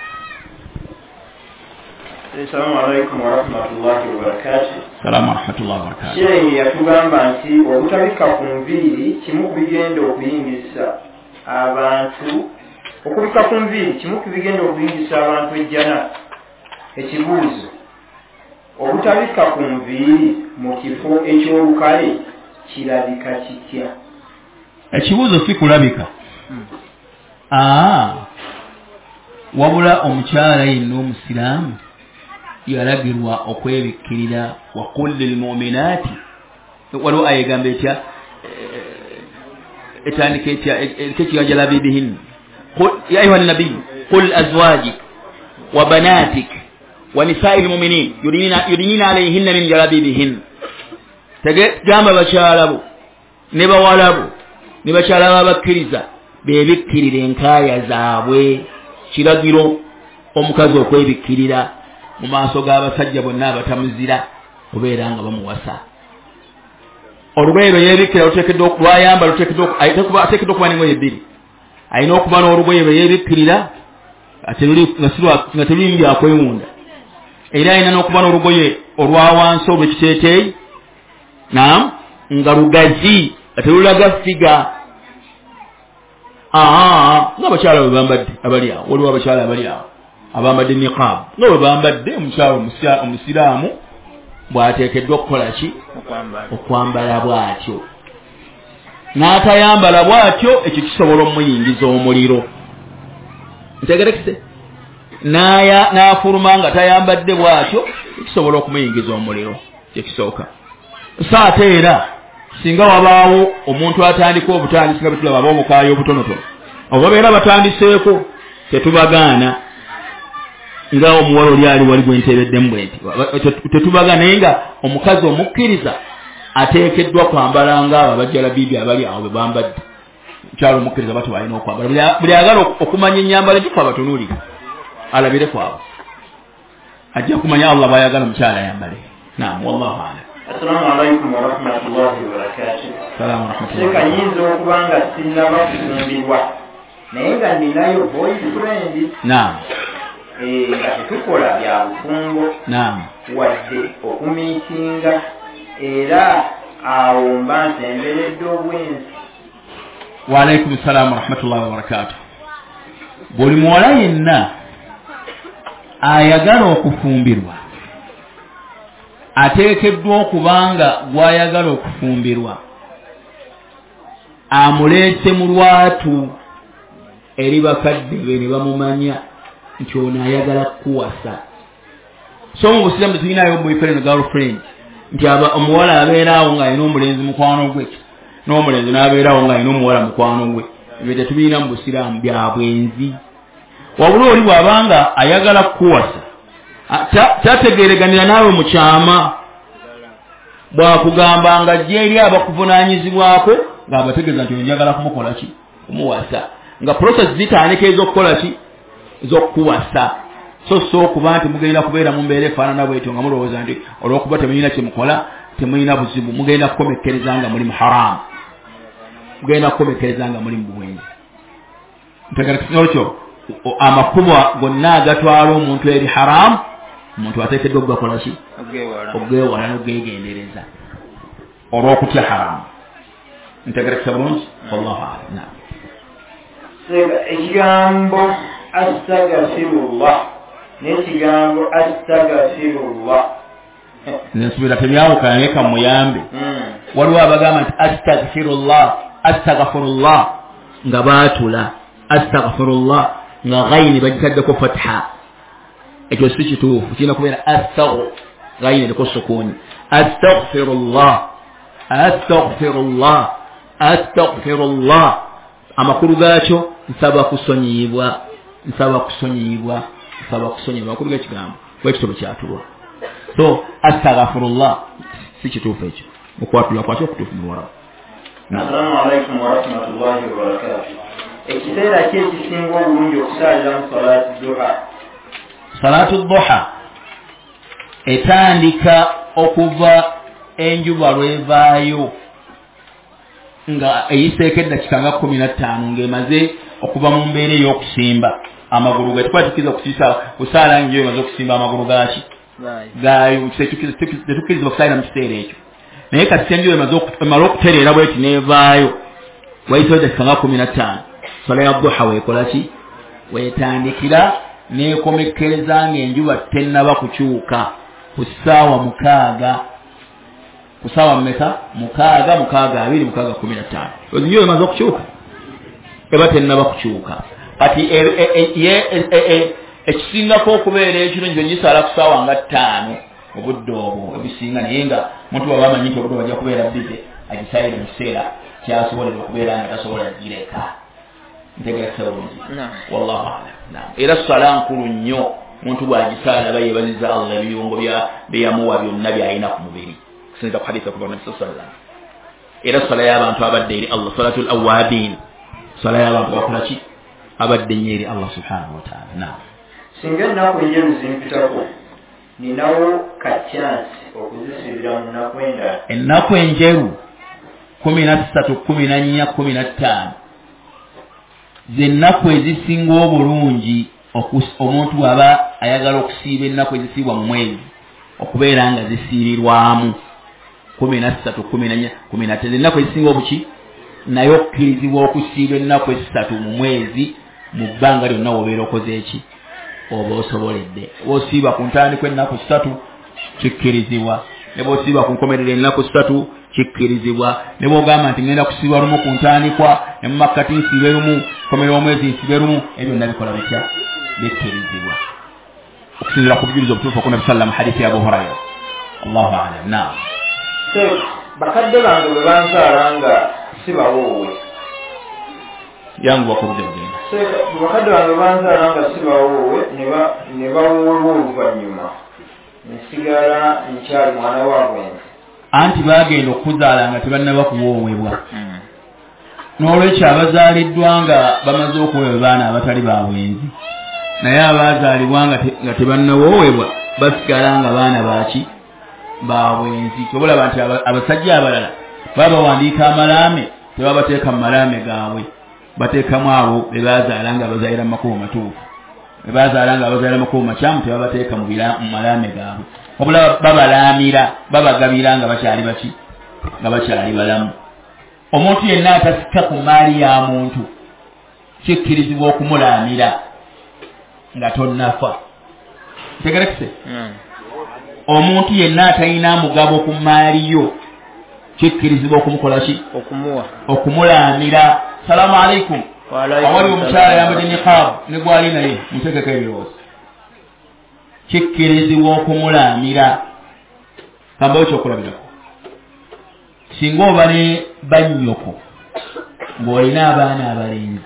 Assalamu alaikum warahmatullahi wabarakatuh. Assalamu warahmatullahi wabarakatuh. Sheikh yatugamba nti obutabika ku nviiri kimu ku bigenda okuyingisa abantu okubika ku nviiri kimu ku bigenda okuyingisa abantu ejjana. Ekibuuzo obutabika ku nviiri mu kifo eky'olukale kirabika kitya? Ekibuuzo si kulabika. Wabula omukyala yenna omusiraamu yalagirwa okwebikkirira wa qul lil mu'minaati waliwo ayegamba etya etandika etya ekekiganja labibihin ya ayuha nabiy qul azwajik wa banatik wa nisaa'i lmuminin yudinina alayhinna min jalabibihin. Gamba bakyala bo ne bawala bo ne bakyala babakkiriza beebikkirira enkaaya zaabwe. Kiragiro omukazi okwebikkirira mu maaso g'abasajja bonna abatamuzira obeera nga bamuwasa olugoye lwe yeebikkira lwayamba ateekeddwa okuba n'engoye bbiri alina okuba n'olugoye lwe yeebikkirira nga teruli byakwewunda era alina n'okuba n'olugoye olwa wansi olw'ekiteeteeyi nga lugazi nga terulaga figa ng'abakyala bwe bambadde abali awo waliwo abakyala abali awo abambadde niqab nga bwe bambadde omukyala omusiraamu bw'ateekeddwa okukola ki okwambala bw'atyo n'atayambala bw'atyo ekyo kisobola omuyingiza omuliro ntegerekise n'afuluma nga tayambadde bw'atyo kisobola okumuyingiza omuliro kyekisooka so ate era singa wabaawo omuntu atandika obutandisi nga betulaba aba obukaayo obutonotono oba beera batandiseeko tetubagaana nga omuwala oli ali wali bwenteereddemu bwenti tetubagaana naye nga omukazi omukkiriza ateekeddwa kwambala ngaabo abajjalabibi abali awo bwe bambadde mukyalo omukkiriza bati balina okwambala buli agala okumanya ennyambala gikwa batunuulire alabire kwabo ajja kumanya Allah bw'ayagala omukyala ayambale naam wallahu alam. Assalamu alaikum warahmatullahi wabarakatuh. Salamu warahmatullahi. Seka nyinza okubanga sinnaba kufumbirwa naye nga ninayo boyfriend. Naam. Nga tetukola bya bufumbo. Naam. Wadde okumiitinga era awo mba nsemberedde obwenzi. Wa alaikum salamu warahmatullahi wabarakatuh. Buli muwala yenna ayagala okufumbirwa ateekeddwa okubanga gw'ayagala okufumbirwa amuleete mu lwatu eri bakadde be ne bamumanya nti ono ayagala kukuwasa. So mu busiramu tetulinayo boyfriend girlfriend nti omuwala abeeraawo ng'alina omulenzi mukwano gwe n'omulenzi n'abeeraawo ng'alina omuwala mukwano gwe. Ebyo tetubirina mu busiraamu bya bwenzi. Wabula oli bw'abanga ayagala kukuwasa kyategeereganira naawe mu kyama bw'akugamba nga ajja eri abakuvunaanyizibwako ng'abategeeza nti njagala kumukola ki kumuwasa nga process zitandika ez'okukola ki ez'okukuwasa so okuba nti mugenda kubeera mu mbeera efaanana bwetyo nga mulowooza nti olw'okuba temulina kyemukola temulina buzibu mugenda kukomekkereza nga muli mu haramu mugenda kukomekkereza nga muli mu buwenzi. Ntekyo amakubo gonna agatwala omuntu eri haramu omuntu ateekeddwa okugakola ki okugewala n'okugegendereza olw'okutya haramu. Ntegerekesa bulungi wallahu a'lam. Ekigambo astagfirullah n'ekigambo astagfirullah nensubira tebyawukana naye kamuyambe. Waliwo abagamba nti astagfirullah nga baatula astagfirullah nga ghayini bagitaddeko fatha ekyo si kituufu kirina kubeera ghayini eriko sukuni astagfirullah amakulu gaakyo nsaba kusonyiyibwa amakulu g'ekigambo bwekitobo kyatulwa. So astagfirullah si kituufu ekyo okwatula kwakyo okutuufu mu lwala. Assalamu alaikum warahmatullahi wabarakatuh. Ekiseera ki ekisinga obulungi okusaalira mu salaatu duha? Salaatu duha etandika okuva enjuba lwevaayo nga eyiseeko eddakiika nga 15 ng'emaze okuva mu mbeera ey'okusimba amagulu ge. Tukwatikiza kusaala njo emaze okusimba amagulu gaaki gaayo tetukkiriza okusaalira mu kiseera ekyo naye kati enjuba emala okutereera bweti neevaayo wayitawo eddakiika nga 15 sala ya duha weekola ki weetandikira neekomekkereza ng'enjuba tennaba kukyuka ku ssaawa 6 ku ssaawa mmeka 6 15 enjuba emaze okukyuka eba tennaba kukyuka kati ekisingako okubeera ekirungi engisala ku ssaawa nga 5 obudde obwo ebisinga naye nga muntu bw'aba amanyi nti obudde bajja kubeera bize agisalire mu kiseera kyasobolera okubeera nga tasobola gireka. Ntegerekesa bulungi wallahu a'lam. Era sala nkulu nnyo muntu bw'agisaala aba yeebaziza Allah ebirungo byeyamuwa byonna by'alina ku mubiri kusinziira ku hadisi okuva mu Nabi sallallahu alaihi wasallam. Era sala y'abantu abadde eri Allah salatul awwabin sala y'abantu bakola ki abadde nnyo eri Allah subhanahu wa ta'ala. Naam. Singa ennaku enjeru zimpitako ninawo kachansi okuzisibira mu nnaku endala. Ennaku enjeru 13, 14, 15 zennaku ezisinga obulungi omuntu aba ayagala okusiiba ennaku ezisiibwa mu mwezi okubeera nga zisiirirwamu 13, 14, 15 zennaku ezisinga obuki naye okkirizibwa okusiiba ennaku esatu mu mwezi mu bbanga lyonna wobeera okoze eki oba osoboledde. Bw'osiiba ku ntandikwa ennaku 3 kikkirizibwa, ne bw'osiiba ku nkomerero ennaku 3 kikkirizibwa, ne bw'ogamba nti ngenda kusiiba lumu ku ntandikwa ne mu makkati nsiibe lumu, nkomerero omwezi nsiibe lumu, ebyo byonna bikola bitya bikkirizibwa okusinziira ku bujulizi obutuufu okunabi sallam hadithi ya Abu Hurayra. Allahu a'lam. Naam. Bakadde bange bwe banzaala nga sibawoowe yangu bakubudde bugenda. Bakadde bange banzaala nga sibawoowe ne bawoolwa oluvannyuma nsigala nkyali mwana wa bwenzi. Anti bagenda okuzaala nga tebannaba kuwoowebwa. N'olwekyo abazaaliddwa nga bamaze okuweebwa baana abatali ba bwenzi, naye abazaalibwa nga tebannawoowebwa basigala nga baana baki ba bwenzi. Tobulaba nti abasajja abalala baba bawandiika amalaame tebabateeka mu malaame gaabwe, bateekamu abo be bazaala nga bazaalira mu makubo matuufu. Be bazaala nga bazaalira mu makubo makyamu tebabateeka mu malaame gaabwe, wabula babalaamira, babagabira nga bakyali baki nga bakyali balamu. Omuntu yenna atasika ku maali ya muntu kikkirizibwa okumulaamira nga tonnafa. Tegerekise? Omuntu yenna atalina mugabo ku maali yo kikkirizibwa okumukola ki? Okumulaamira. Salaamu alaikum. Awali omukyala yambadde niqab ne gwali naye muteekeko ebirowoozo. Kikkirizibwa okumulaamira. Kambayo kyokulabirako. Singa oba ne bannyoko ng'olina abaana abalenzi,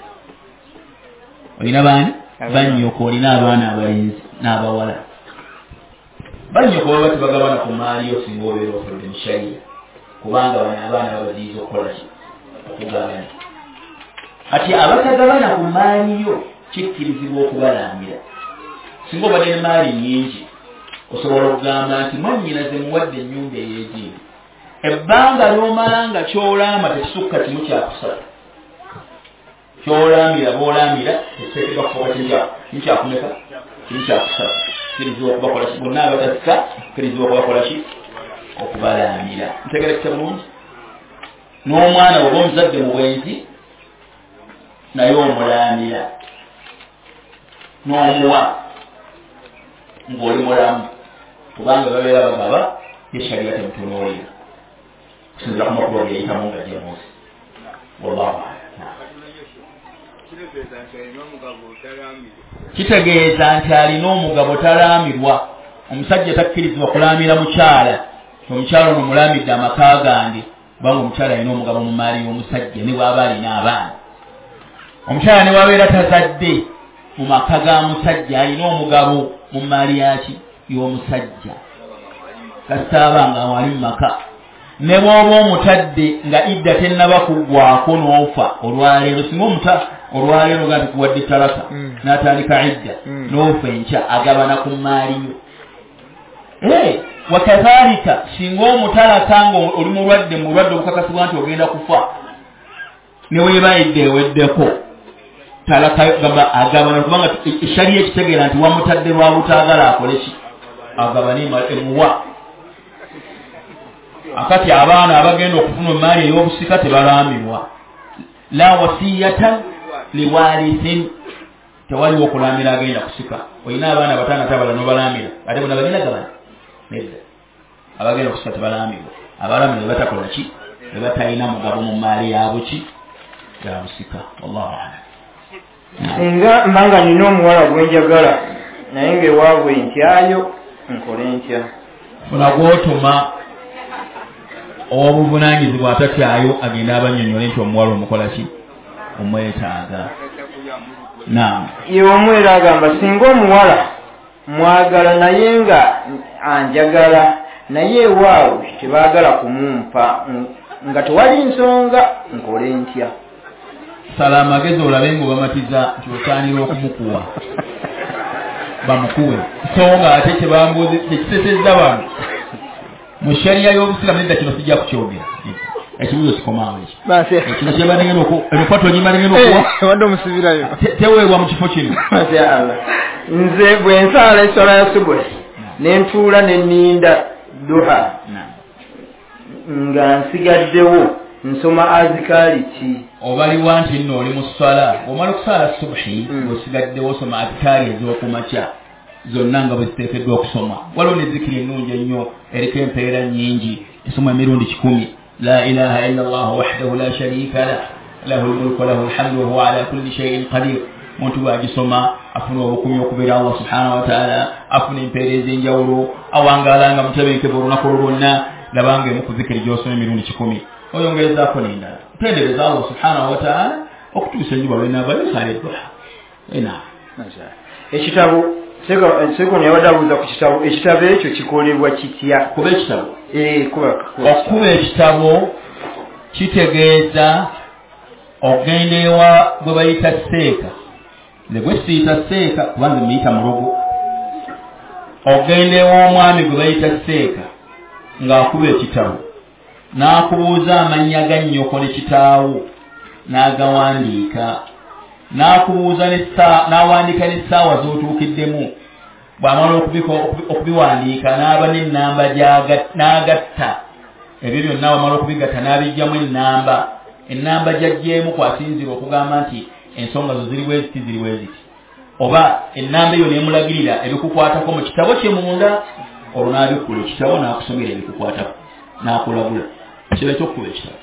olina baani? Bannyoko olina abaana abalenzi n'abawala. Bannyoko baba tebagabana ku maali yo singa obeera ofudde mu shariya, kubanga bano abaana babaziyiza okukola ki? Okugabana. Ati abatagabana ku maali yo kikkirizibwa okubalaamira. Singa obadde ne maali nnyingi osobola okugamba nti mwannyinaze muwadde ennyumba ey'ejiini, ebbanga ly'omala nga ky'olaama tekisukka kimu kyakusatu. Ky'olaamira bw'olaamira tekiseetebwa kufuuka kimu kyakumeka? Kimu kyakusatu. Kikkirizibwa okubakola ki? Bonna abatasika kikkirizibwa okubakola ki? Okubalaamira. Ntegerekese bulungi? N'omwana bw'oba omuzadde mu bwenzi naye omulaamira, n'omuwa ng'oli mulamu, kubanga babeera bagaba yeshaliya temutunuulira kusinziira ku makubo geyitamu nga gyemuusi. Wallahu a'lam. Kitegeeza nti alina omugabo talaamirwa. Omusajja takkirizibwa kulaamira mukyala. Omukyala ono mulaamidde amaka gange, kubanga omukyala alina omugabo mu maali y'omusajja ne bw'aba alina abaana. Omukyala ne bw'abeera tazadde mu maka ga musajja alina omugabo mu maali yaki y'omusajja. Kasitaaba nga wali mu maka. Ne bw'oba omutadde nga idda tennaba kuggwako n'ofa olwaleero, singa olwaleero nga tikuwadde talaka n'atandika idda n'ofa enkya agabana ku maali yo. Wakadhalika singa omutalaka nga oli mulwadde obukakasibwa nti ogenda kufa ne weeba idda eweddeko, talaka gamba agabana, kubanga eshaliya ekitegeera nti wamutadde lwa butaagala akole ki? Agabane emuwa. Akati abaana abagenda okufuna emaali ey'obusika tebalaamirwa. La wasiyatan liwarithin, tewaliwo okulaamira agenda kusika. Olina abaana abataano tabala n'obalaamira ate bona balina gabana nedda. Abagenda kusika tebalaamirwa. Abalaamira ne batakola ki? Ne batalina mugabo mu maali yaabo ki? Ya busika. Wallahu a'lam. Singa mbanga nina omuwala gwenjagala naye ng'ewaabwe ntyayo nkole ntya? Funa gw'otuma obuvunaanyizibwa atatyayo agenda abannyonnyole nti omuwala omukola ki? Omwetaaga. Naam. Ye omwera agamba singa omuwala mwagala naye nga anjagala naye ewaabwe tebaagala kumumpa nga tewali nsonga nkole ntya? Sala amagezi olabe ng'obamatiza nti osaanira okumukuwa. bamukuwe so nga ate kyebambuuzi tekisesezza bano mu sharia y'obusiraamu nedda kino sijja kukyogera ekibuzo kikomaawo ekyo kino kyebadengera ebikwato nyimbalengera okuwa wadde omusibirayo teweebwa mu kifo kino nze bwe nsaala eswala ya subuhi ne ntuula ne nninda duha nga nsigaddewo nsoma azikaali ki obaliwa nti nno oli mu swala omala okusaala subuhi ng'osigaddewo osoma azikaali ez'okumakya zonna nga bwe ziteekeddwa okusoma waliwo ne zikiri ennungi ennyo eriko empeera nnyingi esoma emirundi 10 la ilaha illa allah wahdahu la sharika lah lahu lmulku walahu alhamdu wahuwa ala kulli shay'in qadir muntu bw'agisoma afuna obukumi okubeera allah subhanahu wa taala afuna empeera ez'enjawulo awangaalanga mutebenkevu olunaku lwonna labanga emu ku zikiri gy'osoma emirundi 10 oyongerezaako n'endala tutendereza allah subhanahu wa taala okutuusa enjuba lwenaabayo osaala edduha ekitabo seko neyawadabuuza ku kitabo ekitabo ekyo kikolebwa kitya kuba ekitabo okuba ekitabo kitegeeza ogenda ewa gwe bayita seeka ne gwe siyita seeka kubanze muyita mulogo ogenda ewa omwami gwe bayita seeka ng'akuba ekitabo n'akubuuza amannya ga nnyoko ne kitaawo n'agawandiika n'akubuuza n'awandiika n'essaawa z'otuukiddemu bw'amala okubiwandiika n'aba n'ennamba n'agatta ebyo byonna wamala okubigatta n'abijjamu ennamba gy'aggyeemu kwasinzira okugamba nti ensonga zo ziri bweziti oba ennamba eyo n'emulagirira ebikukwatako mu kitabo kye munda olwo n'abikkula ekitabo n'akusomera ebikukwatako n'akulagula kiba kyokkuba ekitabo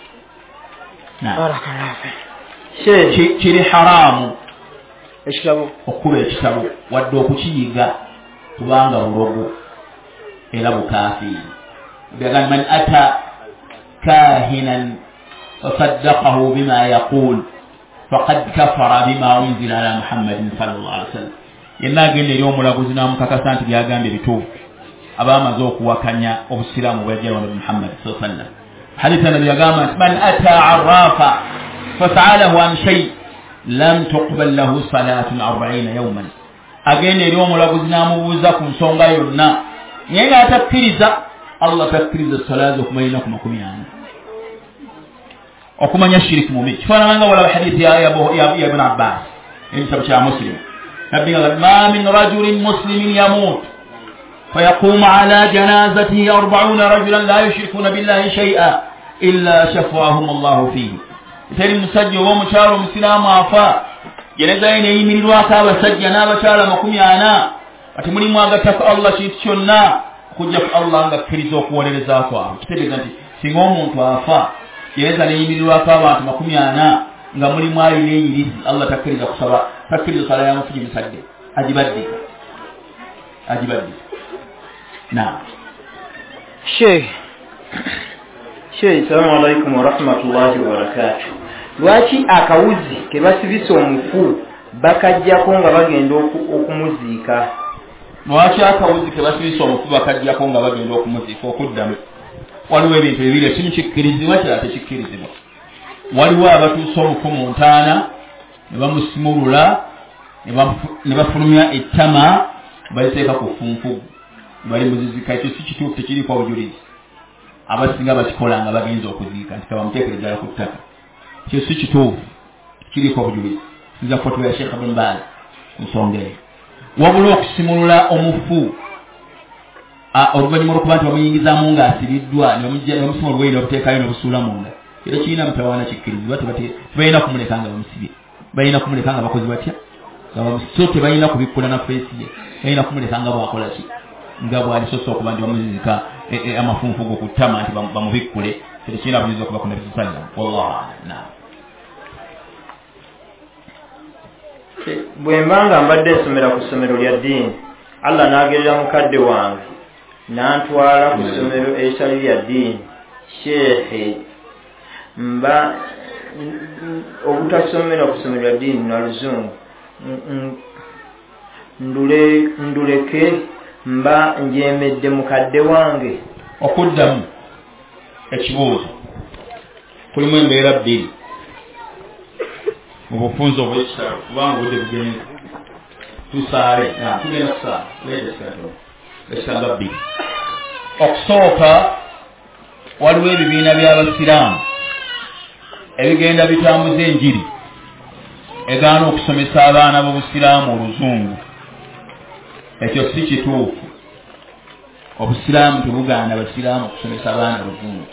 kiri haramu ekitabo okuba ekitabo wadde okukiyiga kubanga bulogo era bukaafiiri byaga man ata kahinan fasaddaqahu bima yaqul faqad kafara bima unzila ala muhammadin sallallahu alaihi wasallam yenna agenda eri omulaguzi n'amukakasa nti byagambye bituufu aba amaze okuwakanya obusiraamu bwajja wano muhammad sallallahu alaihi wasallam haditha nabi yagamba nti man ata arrafa fasa'alahu an shay lam tuqbal lahu salatun 40 yawman agenda eri omulaguzi n'amubuuza ku nsonga yonna naye nga atakkiriza allah takkiriza salaa z'okumanya ku 40 okumanya shiriki mubi kifaanana wala hadithi ya ibn abbas ekitabo kya muslim nabbi nga ma min rajulin muslimin yamut فيقوم على جنازته 40 رجلا لا يشركون بالله شيئا إلا شفاهم الله فيه teri musajja oba omukyalo omusiraamu afa jeneza ye neyimirirwako abasajja n'abakyala 40 ati mulimu agattako allah kintu kyonna okujjaku allah nga akkiriza okuwolereza kwabwe kitegeeza nti singa omuntu afa jeneza neyimirirwako abantu 40 nga mulimu alina enyirizi allah takkiriza kusaba takkiriza sala ya mufuji musadde agibaddika na sheikh assalamu alaikum wa rahmatullahi wa barakatuh lwaki akawuzi ke basibisa omufu bakajjako nga bagenda okumuziika lwaki akawuzi ke basibisa omufu bakajjako nga bagenda okumuziika okuddamu waliwo ebintu ebiri ekimu kikkirizibwa kirala tekikkirizibwa waliwo abatuusa omufu mu ntaana ne bamusimulula ne bafulumya ettama baliteeka ku funfugu bali muzizika ekyo si kituufu tekiriko obujulizi abasinga bakikola nga bagenza okuziika nti kabamuteekereza ku ttaka ekyo si kituufu kiriko obujulizi nza fatwa ya Sheikh Ibn Baz ku nsonga eyo wabula okusimulula omufu oluvannyuma lwokuba nti bamuyingizaamu ng'asiriddwa nebamusimula olweyina obuteekayo nobusuula munda era kirina mutawaana kikkirizibwa tebalina kumuleka nga bamusibye balina kumuleka nga bakozi batya so tebalina kubikkula na feesi ye balina kumuleka nga bwakola ki nga bwalisosa okuba nti bamuzizika amafunfugo ku ttama nti bamubikkule tekirina buliza okuba ku nabi sallam wallahu a'lam. bwe mbanga mbadde nsomera ku ssomero lya ddiini allah n'agerera mukadde wange n'antwala ku ssomero eritali lya ddiini sheekhe mba obutasomera ku ssomero lya ddiini na luzungu nduleke mba njemedde mukadde wange okuddamu ekibuuzo kulimu embeera bbiri mu bufunze obw'ekitalo kubanga obudde bugenze tusaale tugenda kusaala ekitanga bbiri. Okusooka waliwo ebibiina by'abasiraamu ebigenda bitambuza enjiri egaana okusomesa abaana b'obusiraamu oluzungu. Ekyo si kituufu. Obusiraamu tebugaana basiraamu okusomesa abaana oluzungu,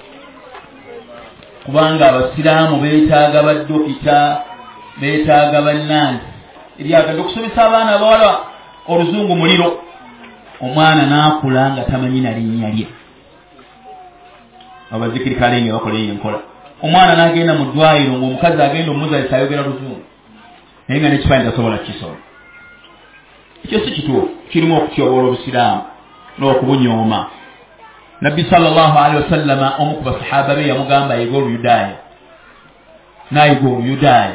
kubanga abasiraamu beetaaga baddokita, beetaaga bannansi eryagadde okusomesa abaana abawala oluzungu muliro. Omwana n'akula nga tamanyi na linnya lye. Abazikirikale nga bakola enkola. Omwana n'agenda mu ddwaliro ng'omukazi agenda omuzaalisa ayogera luzungu naye nga n'ekifaananyi tasobola kukisoma. Ekyo si kituufu, kirimu okutyoboola obusiraamu n'okubunyooma. Nabbi sallallahu alaihi wasallama omu ku basahaba be yamugamba ayiga Oluyudaaya, n'ayiga Oluyudaaya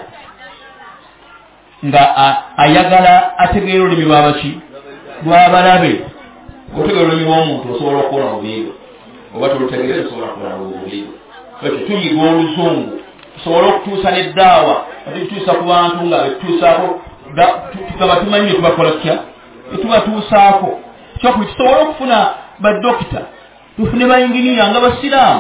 nga ayagala ategeera olulimi lwabaki lw'abalabe. Otegeera olulimi lw'omuntu osobola okukola obuliiro, oba tolutegeera osobola kukola obuliiro. Ekyo tuyiga oluzungu tusobole okutuusa n'eddaawa tutuusa ku bantu nga betutuusaako tugaba tumanyi ne tubakola tutya etubatuusaako. Kyokubiri tusobole okufuna baddokita, tufune bayinginiya nga basiraamu,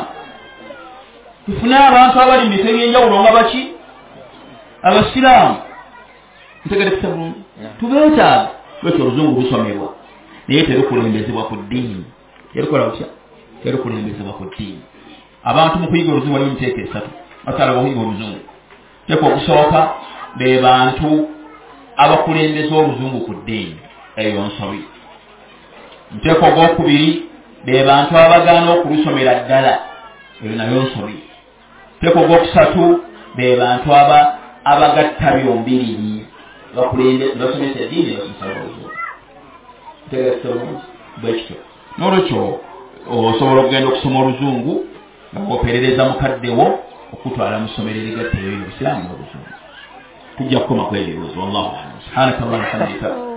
tufune abantu abali mu mito ebyenjawulo nga baki abasiraamu. Ntegerekesa bulungi tubeetaaga. Lwekyo oluzungu lusomebwa naye terukulembezebwa ku ddiini. Terukola kutya? Terukulembezebwa ku ddiini. Abantu mu kuyiga oluzungu waliwo emiteeko esatu basala okuyiga oluzungu. Teeka okusooka be bantu abakulembeza oluzungu ku ddiini, eyo nsobi. Nteeka ogwokubiri be bantu abagaana okulusomera ddala, eyo nayo nsobi. Nteeka ogwokusatu be bantu abagatta byombiriri basomesa eddiini basomesa oluzungu. Ntegerekesa bulungi bwekityo. N'olwekyo osobola okugenda okusoma oluzungu nga bw'operereza mukaddewo okutwala mu ssomero erigatta eby'obusiraamu n'oluzungu. Tujja kukoma ku ebibuuzo. Wallahu a'lam. Subhanaka Allahumma wa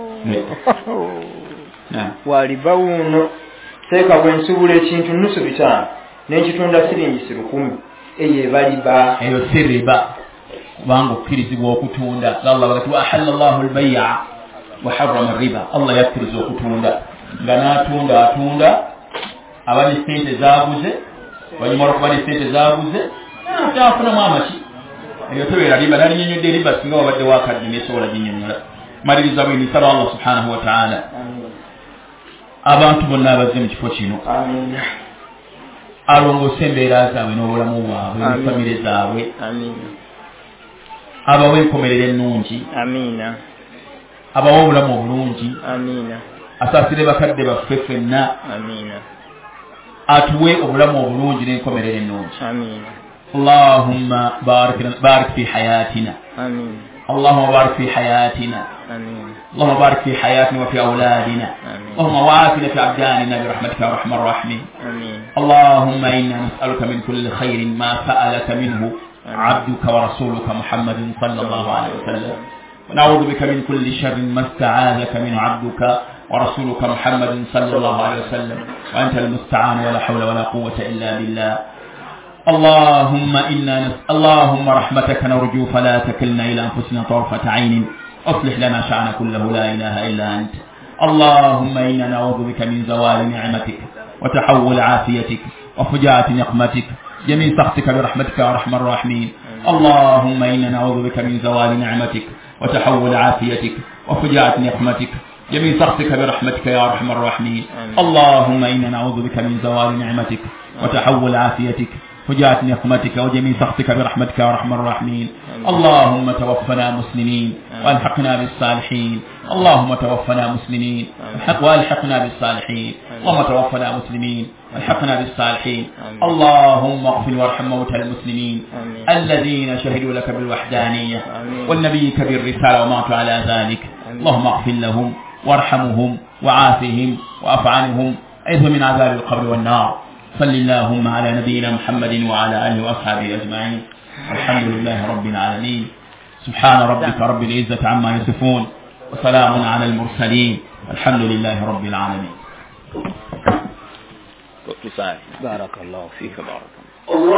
bihamdika. Waliba wuuno seeka bwe nsubula ekintu nusu 5 n'ekitunda siringi 1000, eyo eba liba. Eyo si riba, kubanga okkirizibwa okutunda. Allah bagati wa ahalla Allahu al-bay'a wa harrama ar-riba. Allah yakkiriza okutunda nga n'atunda atunda abali sente zaaguze, wanyuma okuba ne sente zaaguze tafunamu amaki. Eyo tebeera riba. Nalinnyonnyodde riba singa wabadde wakadde nesobola ginnyonnyola. Maliriza bwe nisaba Allah subhanahu wa ta'ala abantu bonna abazze mu kifo kino alongoose embeera zaabwe n'obulamu bwabwe n'effamire zaabwe, abawe enkomerero ennungi, abawe obulamu obulungi, asaasire bakadde baffe ffenna, atuwe obulamu obulungi n'enkomerero ennungi. Allahumma barik fi hayatina, اللهم بارك في حياتنا، اللهم بارك في حياتنا وفي أولادنا، اللهم وعافنا في أبداننا برحمتك يا أرحم الراحمين. اللهم إنا نسألك من كل خير ما سألك منه عبدك ورسولك محمد صلى الله عليه وسلم، ونعوذ بك من كل شر ما استعاذك منه عبدك ورسولك محمد صلى الله عليه وسلم، وأنت المستعان ولا حول ولا قوة إلا بالله. اللهم رحمتك نرجو فلا تكلنا إلى أنفسنا طرفة عين، أصلح لنا شأن كله لا إله إلا أنت. اللهم إنا نعوذ بك من زوال نعمتك وتحول عافيتك وفجاءة نقمتك جميع سخطك برحمتك يا أرحم الراحمين. اللهم إنا نعوذ بك من زوال نعمتك وتحول عافيتك وفجاءة نقمتك جميع سخطك برحمتك يا أرحم الراحمين. اللهم إنا نعوذ بك من زوال نعمتك وتحول عافيتك فجاءت نقمتك وجميع سخطك برحمتك يا أرحم الراحمين. اللهم توفنا مسلمين والحقنا بالصالحين. اللهم توفنا مسلمين والحقنا بالصالحين. اللهم توفنا مسلمين والحقنا بالصالحين. اللهم اغفر وارحم موتى المسلمين الذين شهدوا لك بالوحدانية والنبيك بالرسالة وماتوا على ذلك. اللهم اغفر لهم وارحمهم وعافهم وأعف عنهم أيضا من عذاب القبر والنار. صل اللهم على نبينا محمد وعلى آله وأصحابه أجمعين. الحمد لله رب العالمين. سبحان ربك رب العزة عما يصفون وسلام على المرسلين الحمد لله رب العالمين. بارك الله فيك. بارك الله.